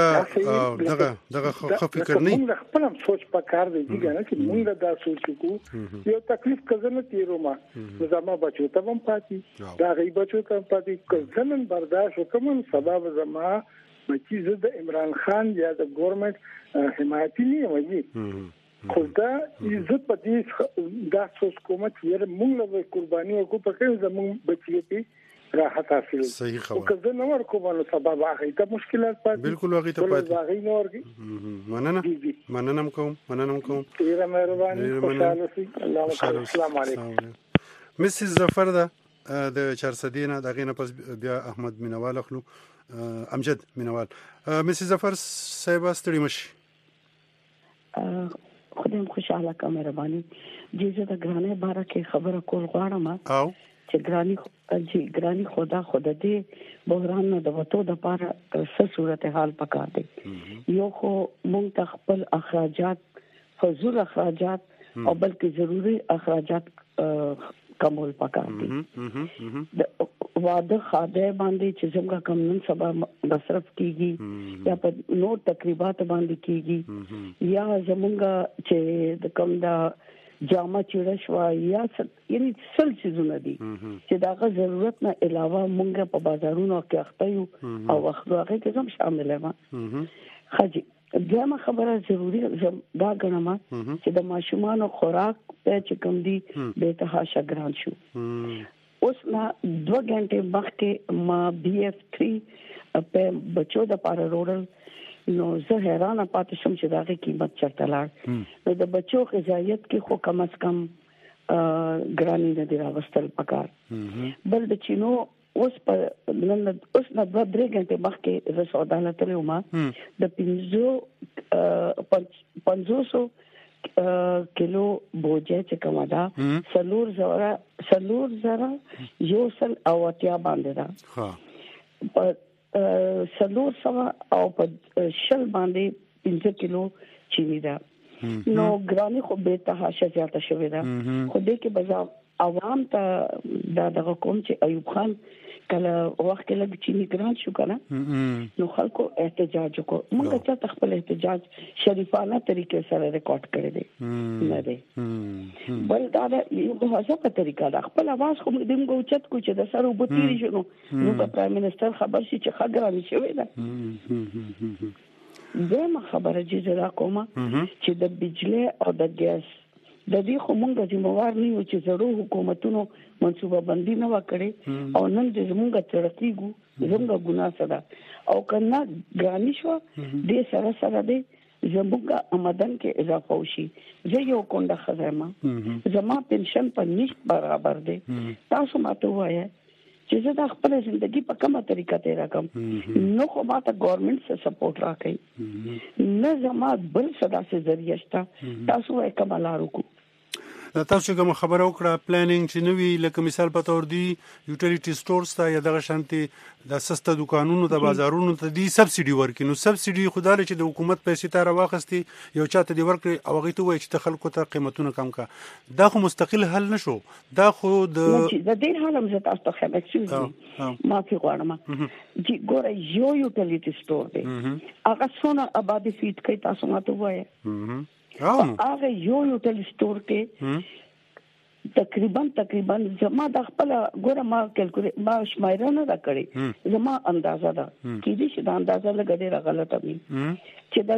خو فکر نه موږ خپل سوچ په کار دی کنه چې موږ دا سوچ کو یو تکلیف کزنه تیرو ما زما بچو ته هم پاتې دا غي بچو ته پاتې کزنن برداشت وکم سبب زما چې زه د عمران خان یا د ګورنمنت حمایتي نه وایي خو دا عزت په دې دا سوچ کوم چې موږ له قرباني او کو په کې زموږ بچي په راحت حاصل صحیح خبره او که زه نور کوم نو سبب هغه ته مشکلات پاتې بالکل هغه ته پاتې مننه کوم ډیره مهرباني خوشاله السلام علیکم مسز ظفر دا د چارسدینه دغه نه پس بیا احمد مینوال اخلو امجد مینوال مسز ظفر صاحب ستړي مشي خدای خوشاله کا مهرباني جیزه د ګرانه باره کې خبره کول غواړم او چې ګرانی خدا دې بحران نه د وته د پاره څه صورت حال پکار دی یو خو مونږ خپل اخراجات فضول اخراجات او بلکې ضروری اخراجات کمول پکار دي واده خاده باندې چې څنګه کم نن سبا مصرف کیږي یا په نور تقریبات باندې کیږي یا زمونږه چې د کم دا جامه چیرشوا یا یعنی څل چیزونه دي چې دا غو ضرورت نه علاوه مونږه په بازارونو کې اخته یو او اخلاقي کې هم شامل ما خجي دغه خبره ضروری دا غنم چې د ماشومان خوراک په چې کم دي به تهاشه ګران شو اوس نا 2 غنټه مخکې ما BF3 په بچو د پاره روړل نو زه حیران پاتې شم چې داغه قیمت چرته لاړ نو د بچو غذایت کې خو کم از کم ګرانی نه دی راوستل پکار بل د چینو اوس په نن اوس نه 2 غنټه مخکې زه سودا لته ما د 500 کیلو بوجه چې کومه ده سلور زرا یو سل او اتیا باندې ده په سلور سوا او په شل باندې 5 کیلو چینی ده نو ګرانی خو به تهاشه زیاته شوې ده خو دې کې بازار عوام ته دغه کوم چې ایوب خان کله وخت کې لګ چینی ګران شو کنه نو خلکو احتجاج وکړ موږ ته خپل احتجاج شریفانه طریقې سره ریکارډ کړی دی نه دی بل دا یو هڅه طریقه ده خپل आवाज خو موږ دیم غوچت کو چې د سره وبتیری شنو نو په پرایم منسٹر خبر شي چې خګرانی شوی ده دغه خبره چې زرا کومه چې د بجلی او د ګیس د دې خو مونږ ذمہوار نه یو چې زړو حکومتونو منصوبه بندي نه وکړي او نن د زمونږ ترقیګو زمونږ ګناه سره او کنه ګرانی شو دې سره دې زمونږ آمدن کې اضافه وشي زه یو کونډه خزمه زما پنشن په نشټ برابر دی تاسو ماته وایي چې زه د خپل ژوندۍ په کومه طریقه تیر کوم نو خو ماته ګورنمنت څخه سپورټ راکړي نه زما بل صدا سي ذریعہ شته تاسو یې کمالارو کو تاسو کوم خبره وکړه پلانینګ چې نوې لکه مثال په تور دی یوټیلیټی سٹورز ته یا دغه شانتي د سسته دکانونو د بازارونو ته دی سبسيډي ورکړي نو سبسيډي خدای چې د حکومت پیسې ته راوخستي یو چاته دی ورکړي او هغه ته وایي چې خلکو ته قیمتونه کم کا دا خو مستقل حل نشو دا خو د دې حال هم زه تاسو ته خبر شوم معافي غواړم چې ګوره یو یوټیلیټی سٹور دی هغه څونه آبادی فیټ کوي تاسو ماته وایي هغه یو یوټیلیټی سٹور کې تقریبا زما د خپل ګوره ما کیلکولیټ ما شمایره نه دا کړی زما اندازه ده کې دې چې دا اندازه لګړې غلطه وي چې دا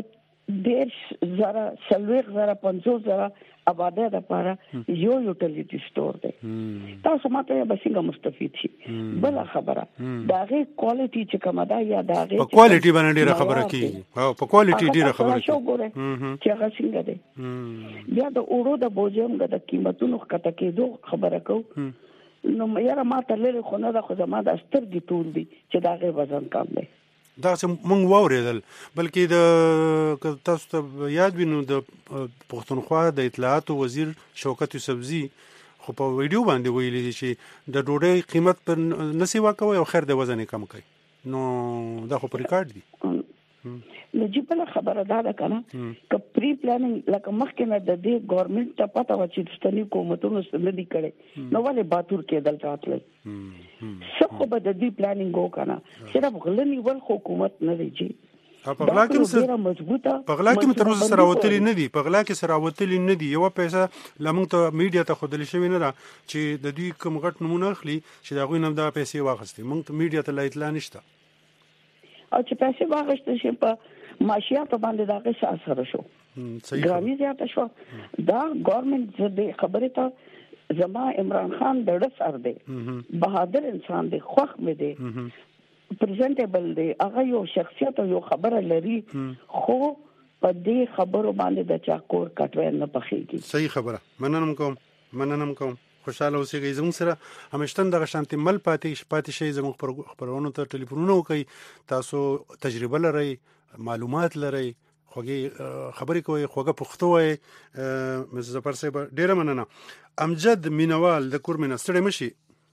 1,000 آباده ده لپاره یو یوټیلیټی سٹور دی تاسو ماته به څنګه مستفید شي بل خبره دا غي کوالټي چې کومه ده یا دا غي په کوالټي باندې ډیره خبره کیږي او په کوالټي ډیره خبره کیږي چې هغه څنګه ده بیا د اورو د بوجم د قیمتونو کته کېدو خبره کو نو یاره ماته لري خو نه د خو زما د سترګې ټول دي چې دا غي وزن کم دی دا چې مونږ واورېدل بلکې د تاسو ته یاد وینو د پښتونخوا د اطلاعات وزیر شوکت یوسفزي خو په ویډیو باندې ویلي دي چې د ډوډۍ قیمت پر نسی واکوي او خیر د وزن کم کوي نو دا خو پر ریکارډ دي نو چې په خبره دا کنه ک پری پلانینګ لکه مخکې نه د دې ګورنمنت ته پته و چې ستنی حکومتونو سره دي کړي نو ولې باتور کېدل راتل څه خو به د دې پلانینګ وکنه صرف غلنی ول حکومت نه دی چې په غلا کې تر اوسه سره وتلی نه دي په غلا کې سره وتلی نه دي یو پیسې لمونږ ته میډیا ته خودل شوی نه دا چې د دې کوم غټ نمونه اخلي چې دا غوینه د پیسې واخستي مونږ ته میډیا ته اطلاع نشته او چې پیسې واغشت شي په معاشيات باندې دا څه اثر شو ګرامي زیاته شو دا ګورنمنت دې خبره ته زما عمران خان ډېر سر دی بهادر انسان دی خوخ مې دی پریزنټیبل دی هغه یو شخصیت او یو خبره لري خو په دې خبرو باندې د چا کور کټوي نه پخېږي صحیح خبره مننم کوم خوشاله اوسئ زموږ سره همیشتن دغه شانتي مل پاتې شي زموږ خبرونو ته ټلیفونونه وکړئ تاسو تجربه لرئ معلومات لرئ خوږی خبرې کوي خوږه پښتو وي مس ظفر صاحب ډیره مننه. امجد مینوال د کورمنه ستړي مشي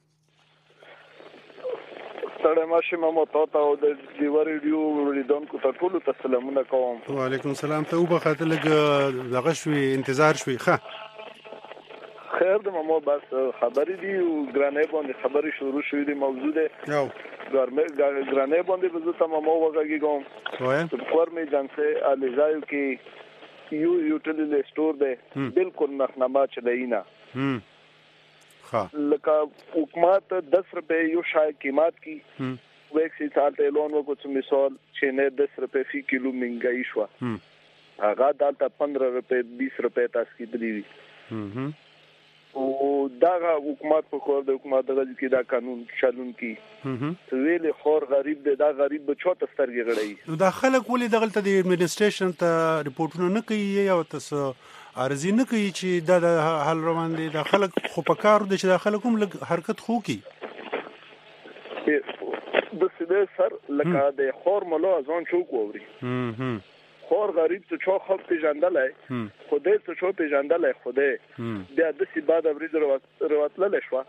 ستړي ماشي مو ته او د دیو ریډیو لیدونکو ته ټول ته سلامونه کوم. وعلیکم السلام. ته وبخاته لګ دغه شوي انتظار شوي. ښه خیر د مو بس خبرې دی او ګرانې باندې خبرې شروع شوې دي موضوع ده یو ګرانې باندې به زه ته مو وګورم کوم کورمه جنسه الیزایو کې یو یوټیلیټی سٹور ده بالکل نخنما چلاینا لکه حکومت 10 روپے یو شای قیمت کی ویکسی سالته لون وکړو چې مثال چې نه 10 روپے فی کیلو مهنګای شو هغه دالته 15 روپے 20 روپے تاسو کې دی او دا حکومت په کور د حکومت دغه کې دا قانون چلون کی ویلې خور غریب دی دا غریب به چوت سترګې غړي دا خلک ولې دغه ته د ایڈمنسټریشن ته ریپورټونه نه کوي یا تاسو ارزي نه کوي چې دا د حل روان دي د خلک خو په کار دي چې د خلک هم حرکت خو کی د سده سر لکه د خور ملو ازون چوک ووري خور غریب ته چو خو پیژندلای خوده ته چو پیژندلای خوده د سی بعد ابرید رواتل شو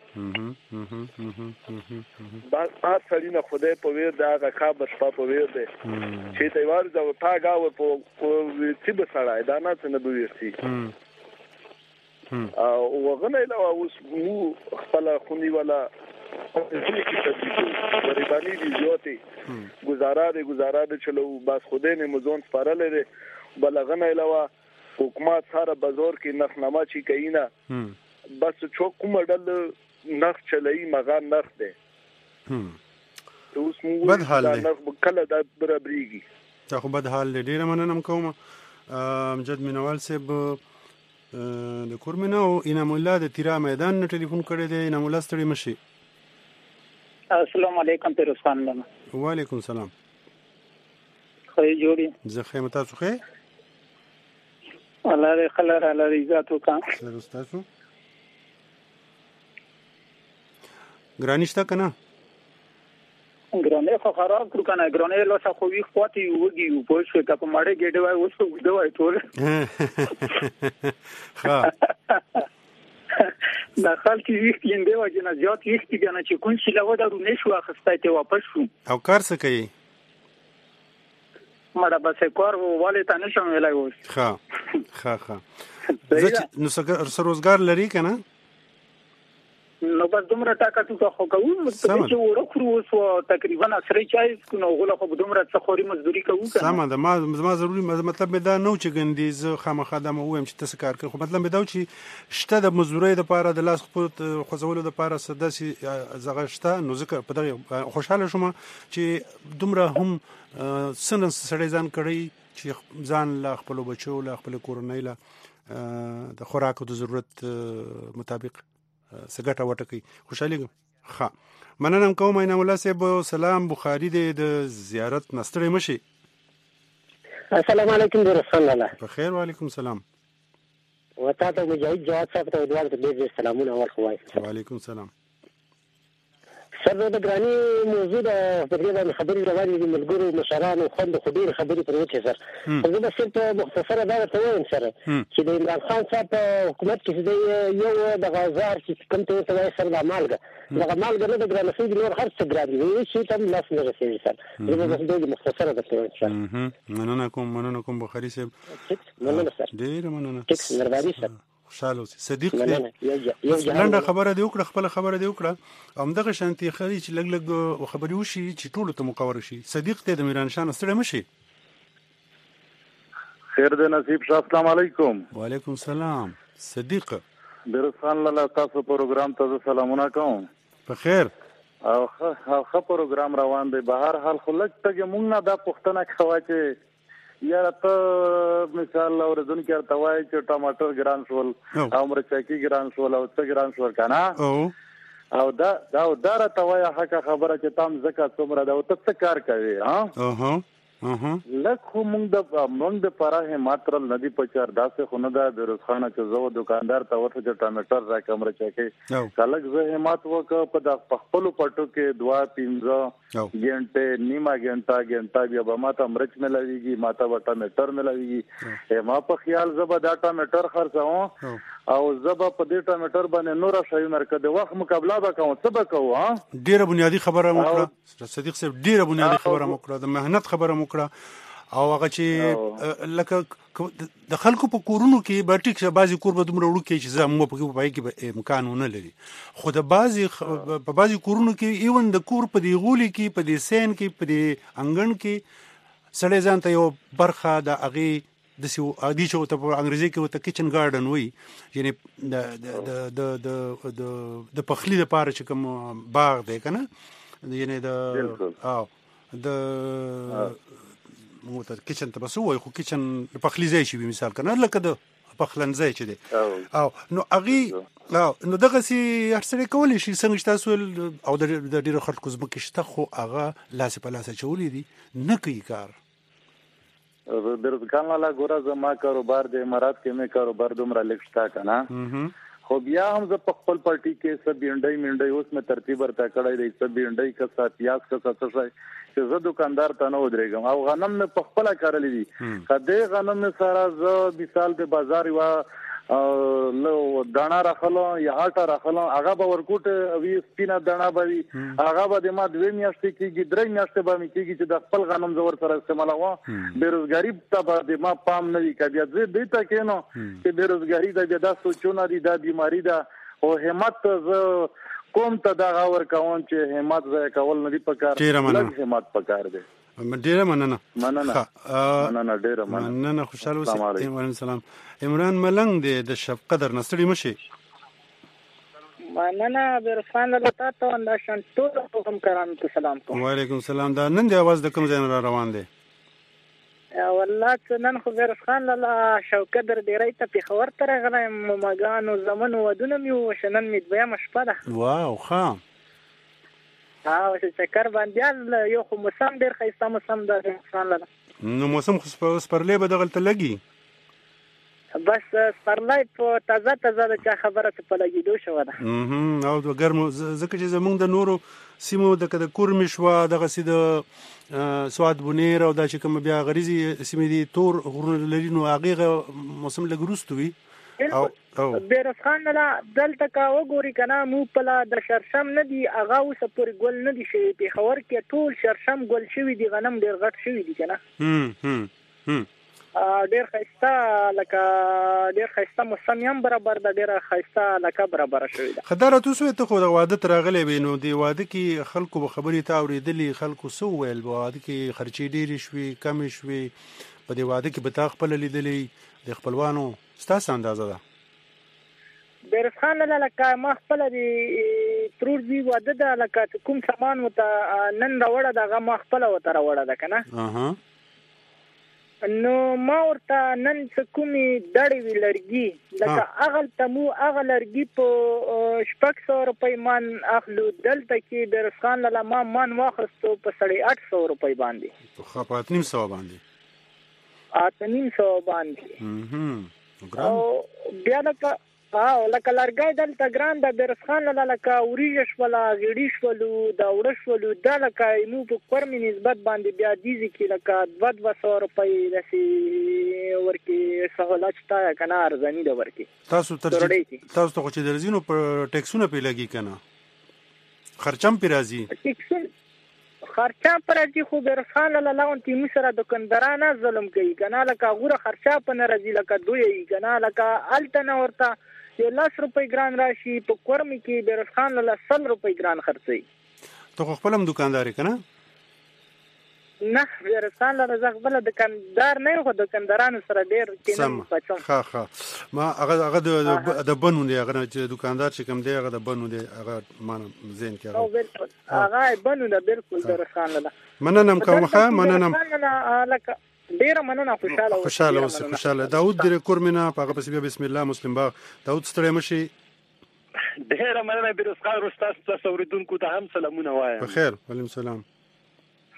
بعد سړی نه خوده په ویر دا خبر شپه په ویر دی چې ته وار دا تا گاو په چې به سړی دا نه څه نه بوي او وغنه لا اوس مو خپل خونی ولا غریبانی دی زیاتی گزاره ده چلو بس خوده نموزون سپارله ده بلغنه علاوه حکومت ساره بازار کې نخنما چی کینا بس چوک کوم ډل نخ چلای مغا نخ ده اوس مو بد حال ده کله دا برابرېږي تا خو بد حال ده. ډیره مننه کوم امجد مینوال صاحب د کورمنه او انعام الله د تیرا میدان نه ټلیفون کړی دی. انعام الله ستړي مشي. السلام علیکم پیروزخان الله. وعلیکم السلام. خیر جوړی زه خیر تاسو خیر الله دې خلر الله دې عزت وکړه. سر تاسو ګرانیشتا کنه ګرانې خو خراب کړ کنه ګرانې له څه خو وی خواته وږي په څه ته په ماړه ګډه وای اوس وګړه وای ټول ها دا خلک ویښ لیندې واجه نه زیات ویښ دي کنه چې کوم څه لوه درو نشو اخستای ته واپس شو او کار څه کوي مړه بس کار والي ته نشم ویلای اوس ښه نو څه روزګار لري کنه نو بس دومره ټاکه تو خو کوم چې وړو خو اوس تقریبا اثرې چای کو غوله خو دومره څه خوري مزدوري کوو کنه سم ده ما ضروري مطلب دا نو چې ګندې زه خامخا د مو ويم چې تاسو کار کوي خو مطلب دا چې شته د مزدوري د پاره د لاس خوځولو د پاره سداسي زغشته نو ځکه په دغه خوشاله شوم چې دومره هم سنن سړی ځان کړی چې ځان لا خپل بچو لا خپل کورنۍ لا د خوراک او د ضرورت مطابق سګټه وټکی خوشالي ښه مننه کوم اینا مولا صاحب سلام بخاری د زیارت نستړی مشي. السلام علیکم رسول الله. بخیر وعلیکم السلام. وتا ته مجاهد جواد صاحب ته دوار ډیر سلامونه ورکوي. وعلیکم السلام. سر د ګرانی موضوع د پرېږدم خبرې روانې دي ملګرو مشرانو خوند خو ډېرې خبرې پر وکړې سر زه به صرف مختصره دا ورته وایم سره چې د عمران خان صاحب په حکومت کې چې دی یو دغه زار چې کوم ته ورته وایي سر د مالګه دغه مالګه نه د ګرانه شوي دي نور هر څه ګران دي هېڅ شي ته هم لاس نه رسېږي سر زه به بس ډېرې مختصره درته وایم سر مننه کوم بخاري صاحب مننه سر ډېره مننه مهرباني سر خوشاله اوسئ. صدیق لنډه خبره دی وکړه خپل خبره دی وکړه همدغه شانتي خري چې لګ خبري وشي چې ټول ته مقور شي. صدیق ته د میران شان ستړي مشي. خیر دې نصیب شاه السلام علیکم. وعلیکم السلام. صدیق درسان لاله تاسو پروګرام ته سلامونه کوم. په خیر او ښه پروګرام روان دی. به هر حال خلک ته مونږ نه دا پښتنه کوي چې یا ته مثال اورزون کې ارتوای چې ټماټر ګران شول او مرچکی ګران شول او څه ګران شول کنه او دا راته وایي حق خبره چې تام زکات څومره ده او ته څه کار کوي ها لکه خو موږ د پاره ماترل ندی پچار داسې خو نه ده بیروزخانه چې زه دکاندار ته ورته چې ټامیټر را کمره چکې کلک زه همت وکړ په د خپلو پټو کې 2-3 غنټه نیمه غنټه بیا به ماته مرچ ملاویږي ماته به ټامیټر ملاویږي ما په خیال زه به دا ټامیټر خرڅوم او زه به په دې ټامیټر باندې نور شایو مرکه د وخت مقابله وکوم څه به کوم ډیره بنیادی خبره وکړه صدیق صاحب ډیره بنیادی خبره وکړه د مهنت خبره وکړه او هغه چې لکه د خلکو په کورونو کې به ټیک شه بعضی کور به دومره وړوکی چې زموږ په کې پای کې امکان نه لري خو د بعضی کورونو کې ایون د کور په دی غولي کې په دی سین کې په دی انګن کې سړی ځان ته یو برخه د هغه د سیو ادي چې ته په انګریزي کې وته کچن گارډن وي یعنی د پخلی لپاره چې کوم باغ دی کنه یعنی د مو ته کچن ته بس وای خو کچن پخلی ځای شي مثال کنه لکه د پخلنځای چې دی او نو اغي نو دغه سي هرڅه کولی شي څنګه تاسو او د ډیرو خلکو زمکه شته خو هغه لاس په لاس چولې دي نه کوي کار بیروزګان لا ګوره زما کاروبار د امارات کې مې کاروبار دومره لیکشتا کنه خو بیا هم زه په خپل پارټي کې سب انډای اوس مې ترتیب ورته کړی دی سب انډای کا ساتیاس کا څه چې زه دکاندار ته نه ودرېږم او غنم مې په خپل کارلې دي کله غنم مې سارا زه مثال د بازار وا لو دانا راخلو یا آټا راخلو هغه به ورکوټ وی سپینا دانا به هغه به ما 2 میاشتې کېږي 3 میاشتې به مې کېږي چې د خپل غنم زور سره استعمالوم بیروزګاری ته به ما پام نه وی کبي زه دې ته کېنو چې بیروزګاری د دا سوچونه دي دا بیماری ده او همت ز کوم ته دا غور کوم چې همت زې کول نه دی پکار لږ همت پکار دی ډیره مننه ډیره مننه خوشاله اوسئ وعلیکم السلام عمران ملنګ دی د شپ قدر نستړي مشي مننه بیرفان الله تاسو اند شان ټول کوم کرام ته سلام کوم وعلیکم السلام دا نن دی आवाज د کوم ځای را روان دی والله نن خو بیرفان الله شوکت در ډیرای ته پیښور تر غلم مګانو زمونو ودونه میو شنن می دویا مشپه ده واو خام چې چکر باندې یو خو موسم ډیر خیسته موسم ده انسان لاله نو موسم خو سپرلې به دغلته لګي بس سپرلې په تازه د خبره ته په لګیدو شو ده او د ګرمو ځکه چې زمونږ د نورو سیمو د کورمش وا دغه سي د سواد بونیر او د چې کوم بیا غریزي سیمې دي تور غرونه لري نو هغه موسم لګروستوي او بیرفخان لا دلته کا وګوري کنه مو پلا د شرشم نه دی اغا اوس پورې ګل نه دی شي په خبر کې ټول شرشم ګل شوی دی غنم ډیر غټ شوی دی کنه ډیر خیسته موسم هم برابر د ډیر خیسته لکه برابر شوی دی خدای تاسو ته خو د واده ترغلې بینو دی واده کې خلکو به خبرې تا اوریدلې خلکو سو ویل واده کې خرچې ډېری شوي کم شوي په دی واده کې به تا خپل لیدلې د خپلوانو ستاسو اندازه ده بیرفخان لکه ما خپل دی ترور دی واده ده لکه کوم سامان وته نن راوړه دغه ما خپل وته راوړه ده کنه نو ما ورته نن کومي دړې وی لرګي لکه اغل تمو اغل لرګي په 600 روپۍ مان اخلو دلته کې بیرفخان ما مان واخستو په 800 روپۍ باندې خو په 300 باندې 300 باندې او بیا لکه لرګای دلته ګران د بیرفخان لکه وریجش ولا غړي شولو دا وړش ولو دا لکه نو په کورمي نسبت باندې بیا دیږي کې لکه 200 روپۍ دسي ورکی سہولت تا کنه ارزانی د ورکی تاسو ته چې درځینو په ټیکسونه په لګي کنه خرچم په راځي خرچا پر دې خو بیرفخان الله انت مسره دکاندارانه ظلم کوي کنه لکه غوره خرچا په ناراضي لکه دوی کنه لکه التنه ورته یو 10 روپۍ ګران راشي په کورمي کې بیرفخان الله 100 روپۍ ګران خرڅي ته خپل هم دکاندار کنه نه بیرفخان الله زغ بل دکاندار نه خو دکاندارانو سره ډیر کینم پچم ها ما هغه د بنو دی هغه چې دکاندار چې کوم دی هغه د بنو دی هغه مان زین کې او بالکل هغه بنو ده بالکل بیرفخان الله مننم کومه مننم لکه ډیر مننه خوشاله داود د کورمنا په پس بیا بسم الله مسلم باغ داود ستړی مشي ډیر مننه بیرفخان رستاس تصوریدونکو ته هم سلامونه وایم بخیر وعلیکم السلام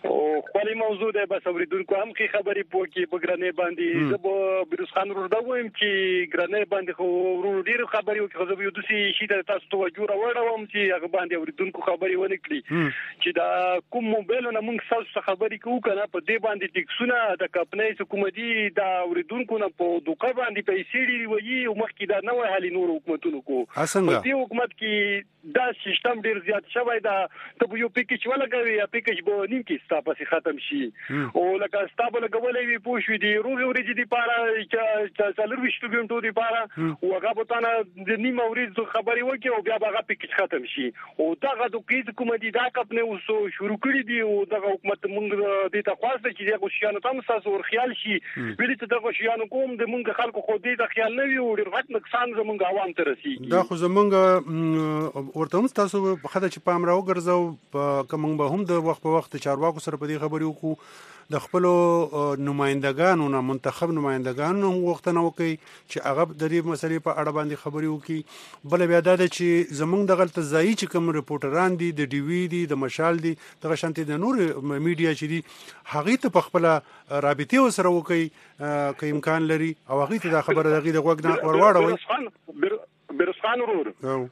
او خپل موضوع ده بس اوریدونکو هم کې خبرې پوکي په ګرانې باندې زه بیروز خان ورته وایم چې ګرانې باندې خو ورو ډیر خبرې وکړو زه یو دوسی شي تاسو ته توجه راوړم چې هغه باندې اوریدونکو خبرې ونه کړي چې دا کوم موبایل نه موږ تاسو خبرې کوو کنه په دې باندې ټیکسونه د کمپنۍ حکومتي دا اوریدونکو نه په دوکه باندې پیسې لري وایي او مخکې دا نه وای حالي نور حکومتونو کو په دې حکومت کې دا سیستم ډیر زیات شوی دا ته یو پیکج ولګوي یا پیکج به نیم کې ستاسو ختم شي او لکه ستاسو لګولې وي پوښوي دي روغ ورځې دی پاره چې څلور وشتو ګنټو دی پاره او هغه به تاسو د نیم ورځې خبرې وکړي او بیا هغه پیکج ختم شي او دا د کیز کومدي دا کپنه اوسو شروع کړی دی او د حکومت مونږ د تخواست چې دغه شیانو تاسو تاسو ور خیال شي ویل ته دغه شیانو کوم د مونږ خلکو خو دې د خیال نه وي او ډیر غټ نقصان زمونږ عوام ته رسیږي دا خو زمونږ ورته هم تاسو په خاطر چې پام راو ګرځاو کوم به هم د وخت په وخت چارواکو سره په دې خبرې وکړو د خپل نمائندګانو نه منتخب نمائندګانو غوښتنه وکړي چې هغه د دې مسلې په اړه باندې خبرې وکړي بل بیا دا چې زمونږ د غلط ځای چې کوم ریپورټران دي د ډي وی دي د مشال دي د شانتي د نور میډیا چې دي هغه ته په خپل رابطه سره وکړي که امکان لري او هغه ته دا خبره دغه د وګ نه ورواړوي بیرسخان ورور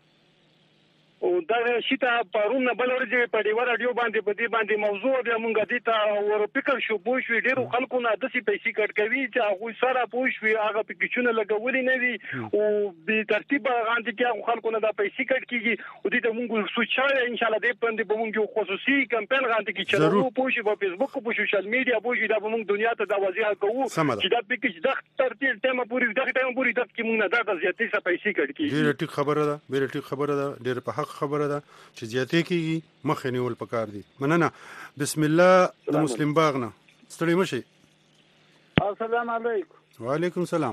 او دا شیته پرون بل ورځې په دی رادیو باندې په دې باندې موضوع بیا مونږ دې ته ور فکر شو پوه شو ډیرو خلکو نه د سي پیسې کټ کوي چې هغه سره پوه شو هغه پکېچونه لګولې نه وي او به ترتیب غانډي کې هغه خلکو نه د پیسې کټ کیږي او دې ته مونږ سوچا ان شاء الله دې باندې به مونږ خصوصي کمپاین غانډي کې چلو پوه شو په فیسبوک په سوشل میډیا پوه شو دا به مونږ دنیا ته دا وضعیت کوو چې دا پکې د ترتیب ټیمه پوری د ټیمه پوری د کې مونږ نه دا زیاتې څه پیسې کټ کیږي ډېر ټیک خبره ده ډېر ټیک خبره ده ډېر په حق خبره ده چې زیاتې کیږي مخ نیول پکار دي مننه بسم الله د مسلم باغ نه ستړي مشي السلام علیکم وعلیکم السلام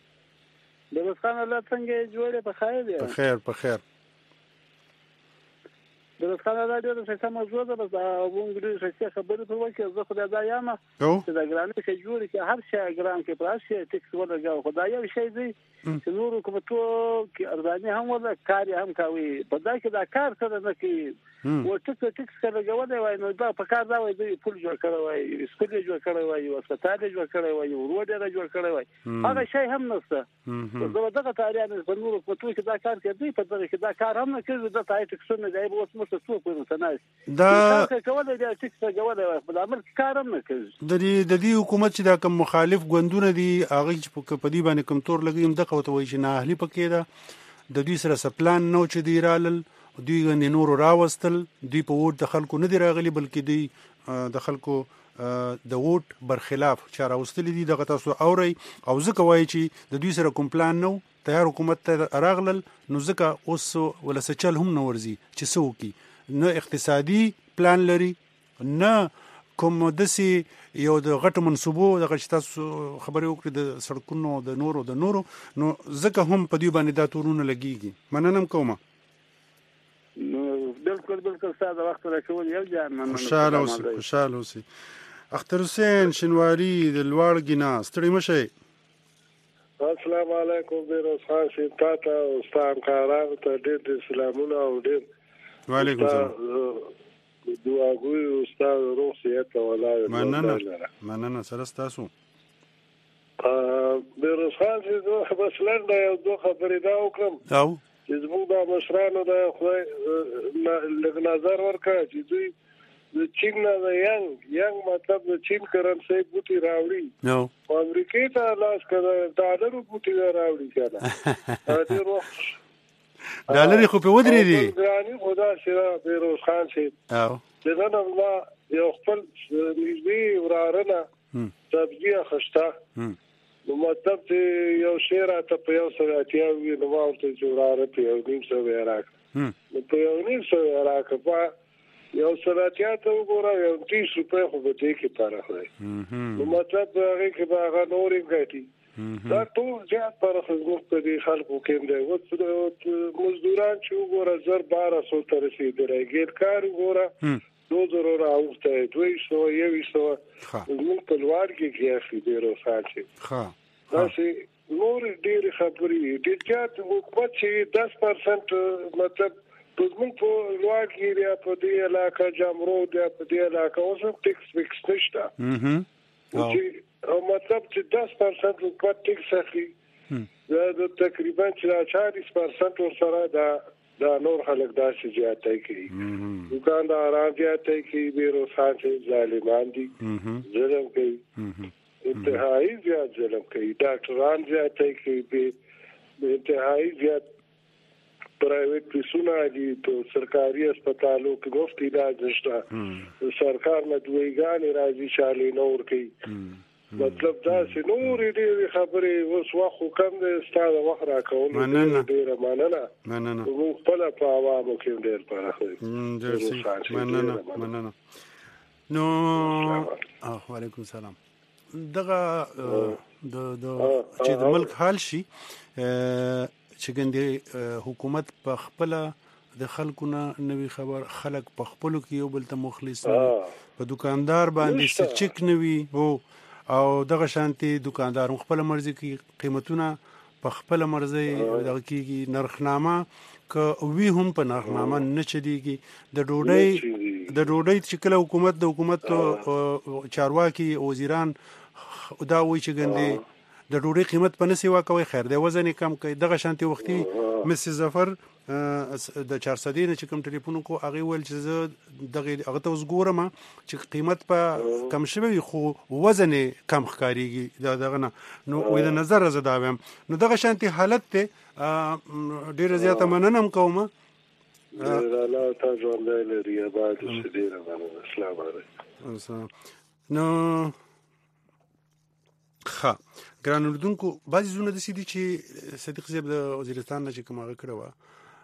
د خان الله څنګه جوړه په خیر دی په خیر د خان الله ډېر څه موضوع ده بس وګورئ چې خبرې په وکړه زه خدای دا یم چې دا ګرانې چې جوړ کې هر شي ګران کې پر شي ټیکس ولګاو خدای یو شی دی چې نور حکومتو کې ارزاني هم ولا کار هم کوي په دا کې دا کار سره نه کوي او ټیکس لګول وای نو دا په کار دا وای دی پول جوړ کړی وای سکول جوړ کړی وای او هسپتال جوړ کړی وای او روډ جوړ کړی وای هغه شی هم نشته زه دغه تاریخ په نور حکومتو کې دا کار کوي په دغه کې دا کار هم نه کوي دا ټیکسونه دی اوس مو څه په څه دا کولای دی ټیکس لګول وای په عمل کار هم نه کوي د دې حکومت چې دا کوم مخالف ګوندونه دي هغه چې په دې باندې کوم تور لګیم دغه وته وای چې نه اهلی پکې ده د دوی سره سپلان نو چې دی رالل دوی غني نور راوستل دوی په ووټ د خلکو نه دی راغلي بلکې دوی د خلکو د ووټ برخلاف چې راوستل دي دغه تاسو اوري او ځکه وایي چې د دوی سره کوم پلان نو تیار حکومت ته راغلل نو ځکه اوس ولا سچل هم نو ورزي چې سوکي نه اقتصادي پلان لري نه کوم دسي یو د غټ منصوبو د غټ تاسو خبرې وکړي د سړکونو د نورو نو ځکه هم په دې باندې دا تورونه لګيږي مننم کومه نو بالکل ساده وخت راکول یو ځان مننه خوشاله اوسئ اختر حسین شنواری د لوړ ګنا ستړي مشه السلام علیکم بیروز خان شي تاته او ستام کاران ته ډېر سلامونه او ډېر وعلیکم السلام دعاګوي استاد روح صحت ولای مننه سره تاسو بیروز خان چې بس لنډه یو دوه خبرې دا وکړم او چې زموږ د مشرانو د خدای نظر ورکړه چې دوی د چین نه د ینګ مطلب د چین کرنسي بوتي راوړي نو امریکای ته لاس کړه ډالر بوتي راوړي کنه دې روح ډالر خو په ودرې دي ګراني خدا سره بیروز خان شي او دغه نو یو خپل نږدې ورارنه تبجیه خشته نو مطلب چې یو شعر ته په یو سره اتیا وی نو ورته جوړاره په یو نیم سو راک نو په یو نیم سو راک په یو سره اتیا ته وګوره یو 30 روپے خو به دې کې پاره وای نو مطلب هغه کې هغه نورې غټي دا ټول زیات پر خدمت کوي خلکو کې دی او مزدوران چې وګوره 1200 تر رسیدي ګیر کار وګوره 2000 راوخته 200 یو نو په لوړ کې اخی دی روساچې ها دا چې نور ډېر خبرې دي چې حکومت چې 10% مطلب موږ په لوګي یا په دې علاقه جامرو یا په دې علاقه اوس ټیکس فکس نشته او مطلب چې 10% حکومت ټیکس اخلي دا تقریبا 40% ورسره دا نور خلک داسې زیاتې کوي دکانداران زیاتې کوي بیروسان چې ظالمان دي ظلم کوي انتهایی زیات ظلم کوي ډاکټران زیاتې کوي انتهایی زیات پرایویټ پیسونه دي په سرکاري هسپتالو کې مفت علاج نشته سرکار نه دویګانې راځي شالي نور کوي مطلب دا چې نور دې خبرې اوس وخت کم دی ستاسو وخت راکول ډېر مننه موږ خپل په عوامو کې ډېر پراخوي مننه نو وعلیکم السلام دغه د چې د ملک حال شي چې ګندې حکومت په خپل د خلکو نه نوې خبر خلک په خپل کې یو بل ته مخلص په دکاندار باندې چک نوي وو او دغه شانتي دکاندار خپل مرزي کې قیمتونه په خپل مرزي دغه کېږي نرخنامه ک وی هم په نرخنامه نه چديږي د ډوډۍ چې کله حکومت د حکومت چارواکي وزیران دا وایي چې ګندې د ډوډۍ قیمت په نسی واکوي خیر دی وزن کم کوي دغه شانتي وختي مس ظفر د 400 نه چې کوم ټلیفون کو هغه ول چې دغه هغه ته وګورم چې قیمت په کم شوی خو وزن کم ښکاریږي دغه نه نو وې د نظر زداوم نو دغه شانتي حالت ته ډیر زیاته مننم کوم الله تعالی ژوند لري آباد شي ډیر مننه السلام علیکم نو ښه ګران اردوونکو بعضې زونه داسې دي چې صدیق صاحب د وزیرستان نه چې کوم هغه کړی وه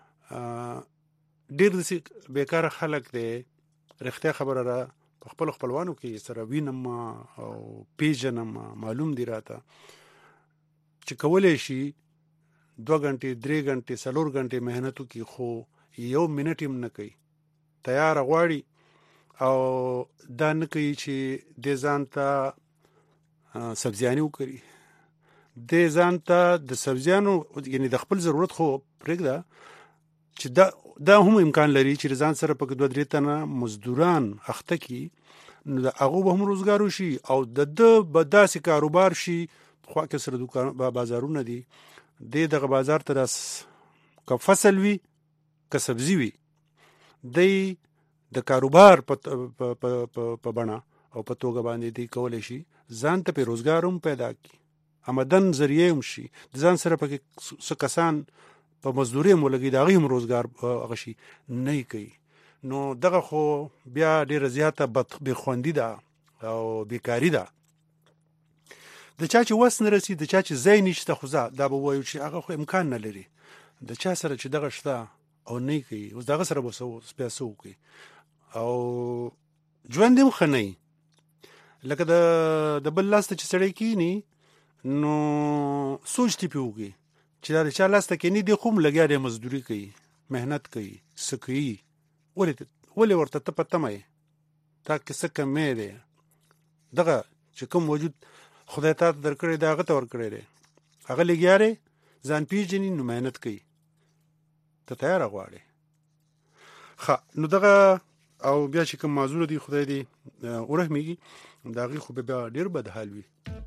ډېر داسې بېکاره خلک دی رښتیا خبره ده په خپلو خپلوانو کې سره وینم او پیژنم معلوم دي راته چې کولی شي 2 غنټې 3 غنټې 4 غنټې محنت وکړي خو یو منټ هم نه کوي تیاره غواړي او دا نه کوي چې دې ځان ته سبزیانې وکړي دې ځان ته د سبزیانو یعنی د خپل ضرورت خو پرېږده چې دا هم امکان لري چې ځان سره پکې 2-3 تنه مزدوران اخته کړي نو د هغو به هم روزګار وشي او د به داسې کاروبار شي خوا کې سره دوکان بازارونه دي دغه بازار ته که فصل وي که سبزي وي دی د کاروبار په بڼه او په توګه باندې دی کولی شي ځان ته په روزګار هم پیدا کړي آمدن ذریعه هم شي د ځان سره پکې څه کسان په مزدوري هم ولګي د هغې هم روزګار هغه شي نه یې کوي نو دغه خو بیا ډېره زیاته بېخوندي ده او بیکاري ده د چا چې وس نه رسي د چا چې ځای نشته خو دا به وایو چې هغه خو امکان نه لري د چا سره چې دغه شته او نه یې کوي اوس دغه سره به بیا څه وکړي او ژوند هم ښه نه لکه د بل لاس ته چې سړی کینی نو سوچ تی پی وکړي چې دا د چا لاس ته کینی دی خو هم لګیا دی مزدوري کوي محنت کوي څه کوي ولې ورته ته په تمه یې تا کې څه کمی دی دغه چې کوم وجود خدای تا ته درکړی دی هغه ته ورکړی دی هغه لګیا دی ځان پیژني نو محنت کوي ته تیاره غواړې ښه نو دغه او بیا چې کوم معذور دي خدای دې ورحمېږي د هغې خو به بیا ډېر بد حال وي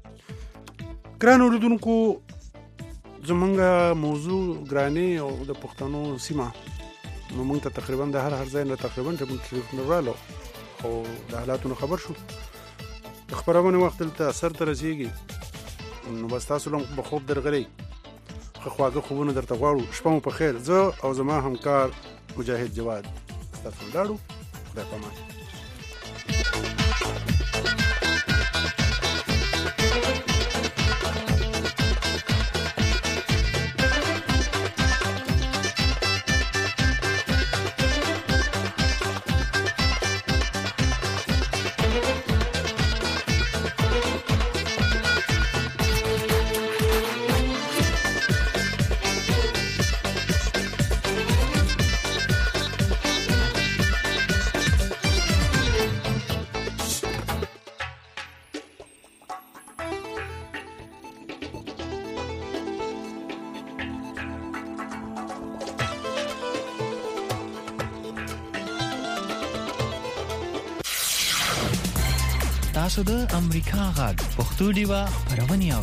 ګران اورېدونکو زمونږ موضوع ګرانې او د پښتنو سیمه نو موږ ته تقریبا د هر ځای نه تقریبا ټلیفون راغلو او د حالاتو نه خبر شو د خپرونې وخت دلته سر ته رسېږي نو بس تاسو هم به خوب درغلی ښه خواږه خوبونه درته غواړو شپه مو په خیر زه او زما همکار مجاهد جواد ستاسو لاړو خدای پامان تاسو د امریکا غږ پښتو ډیوا خبرونه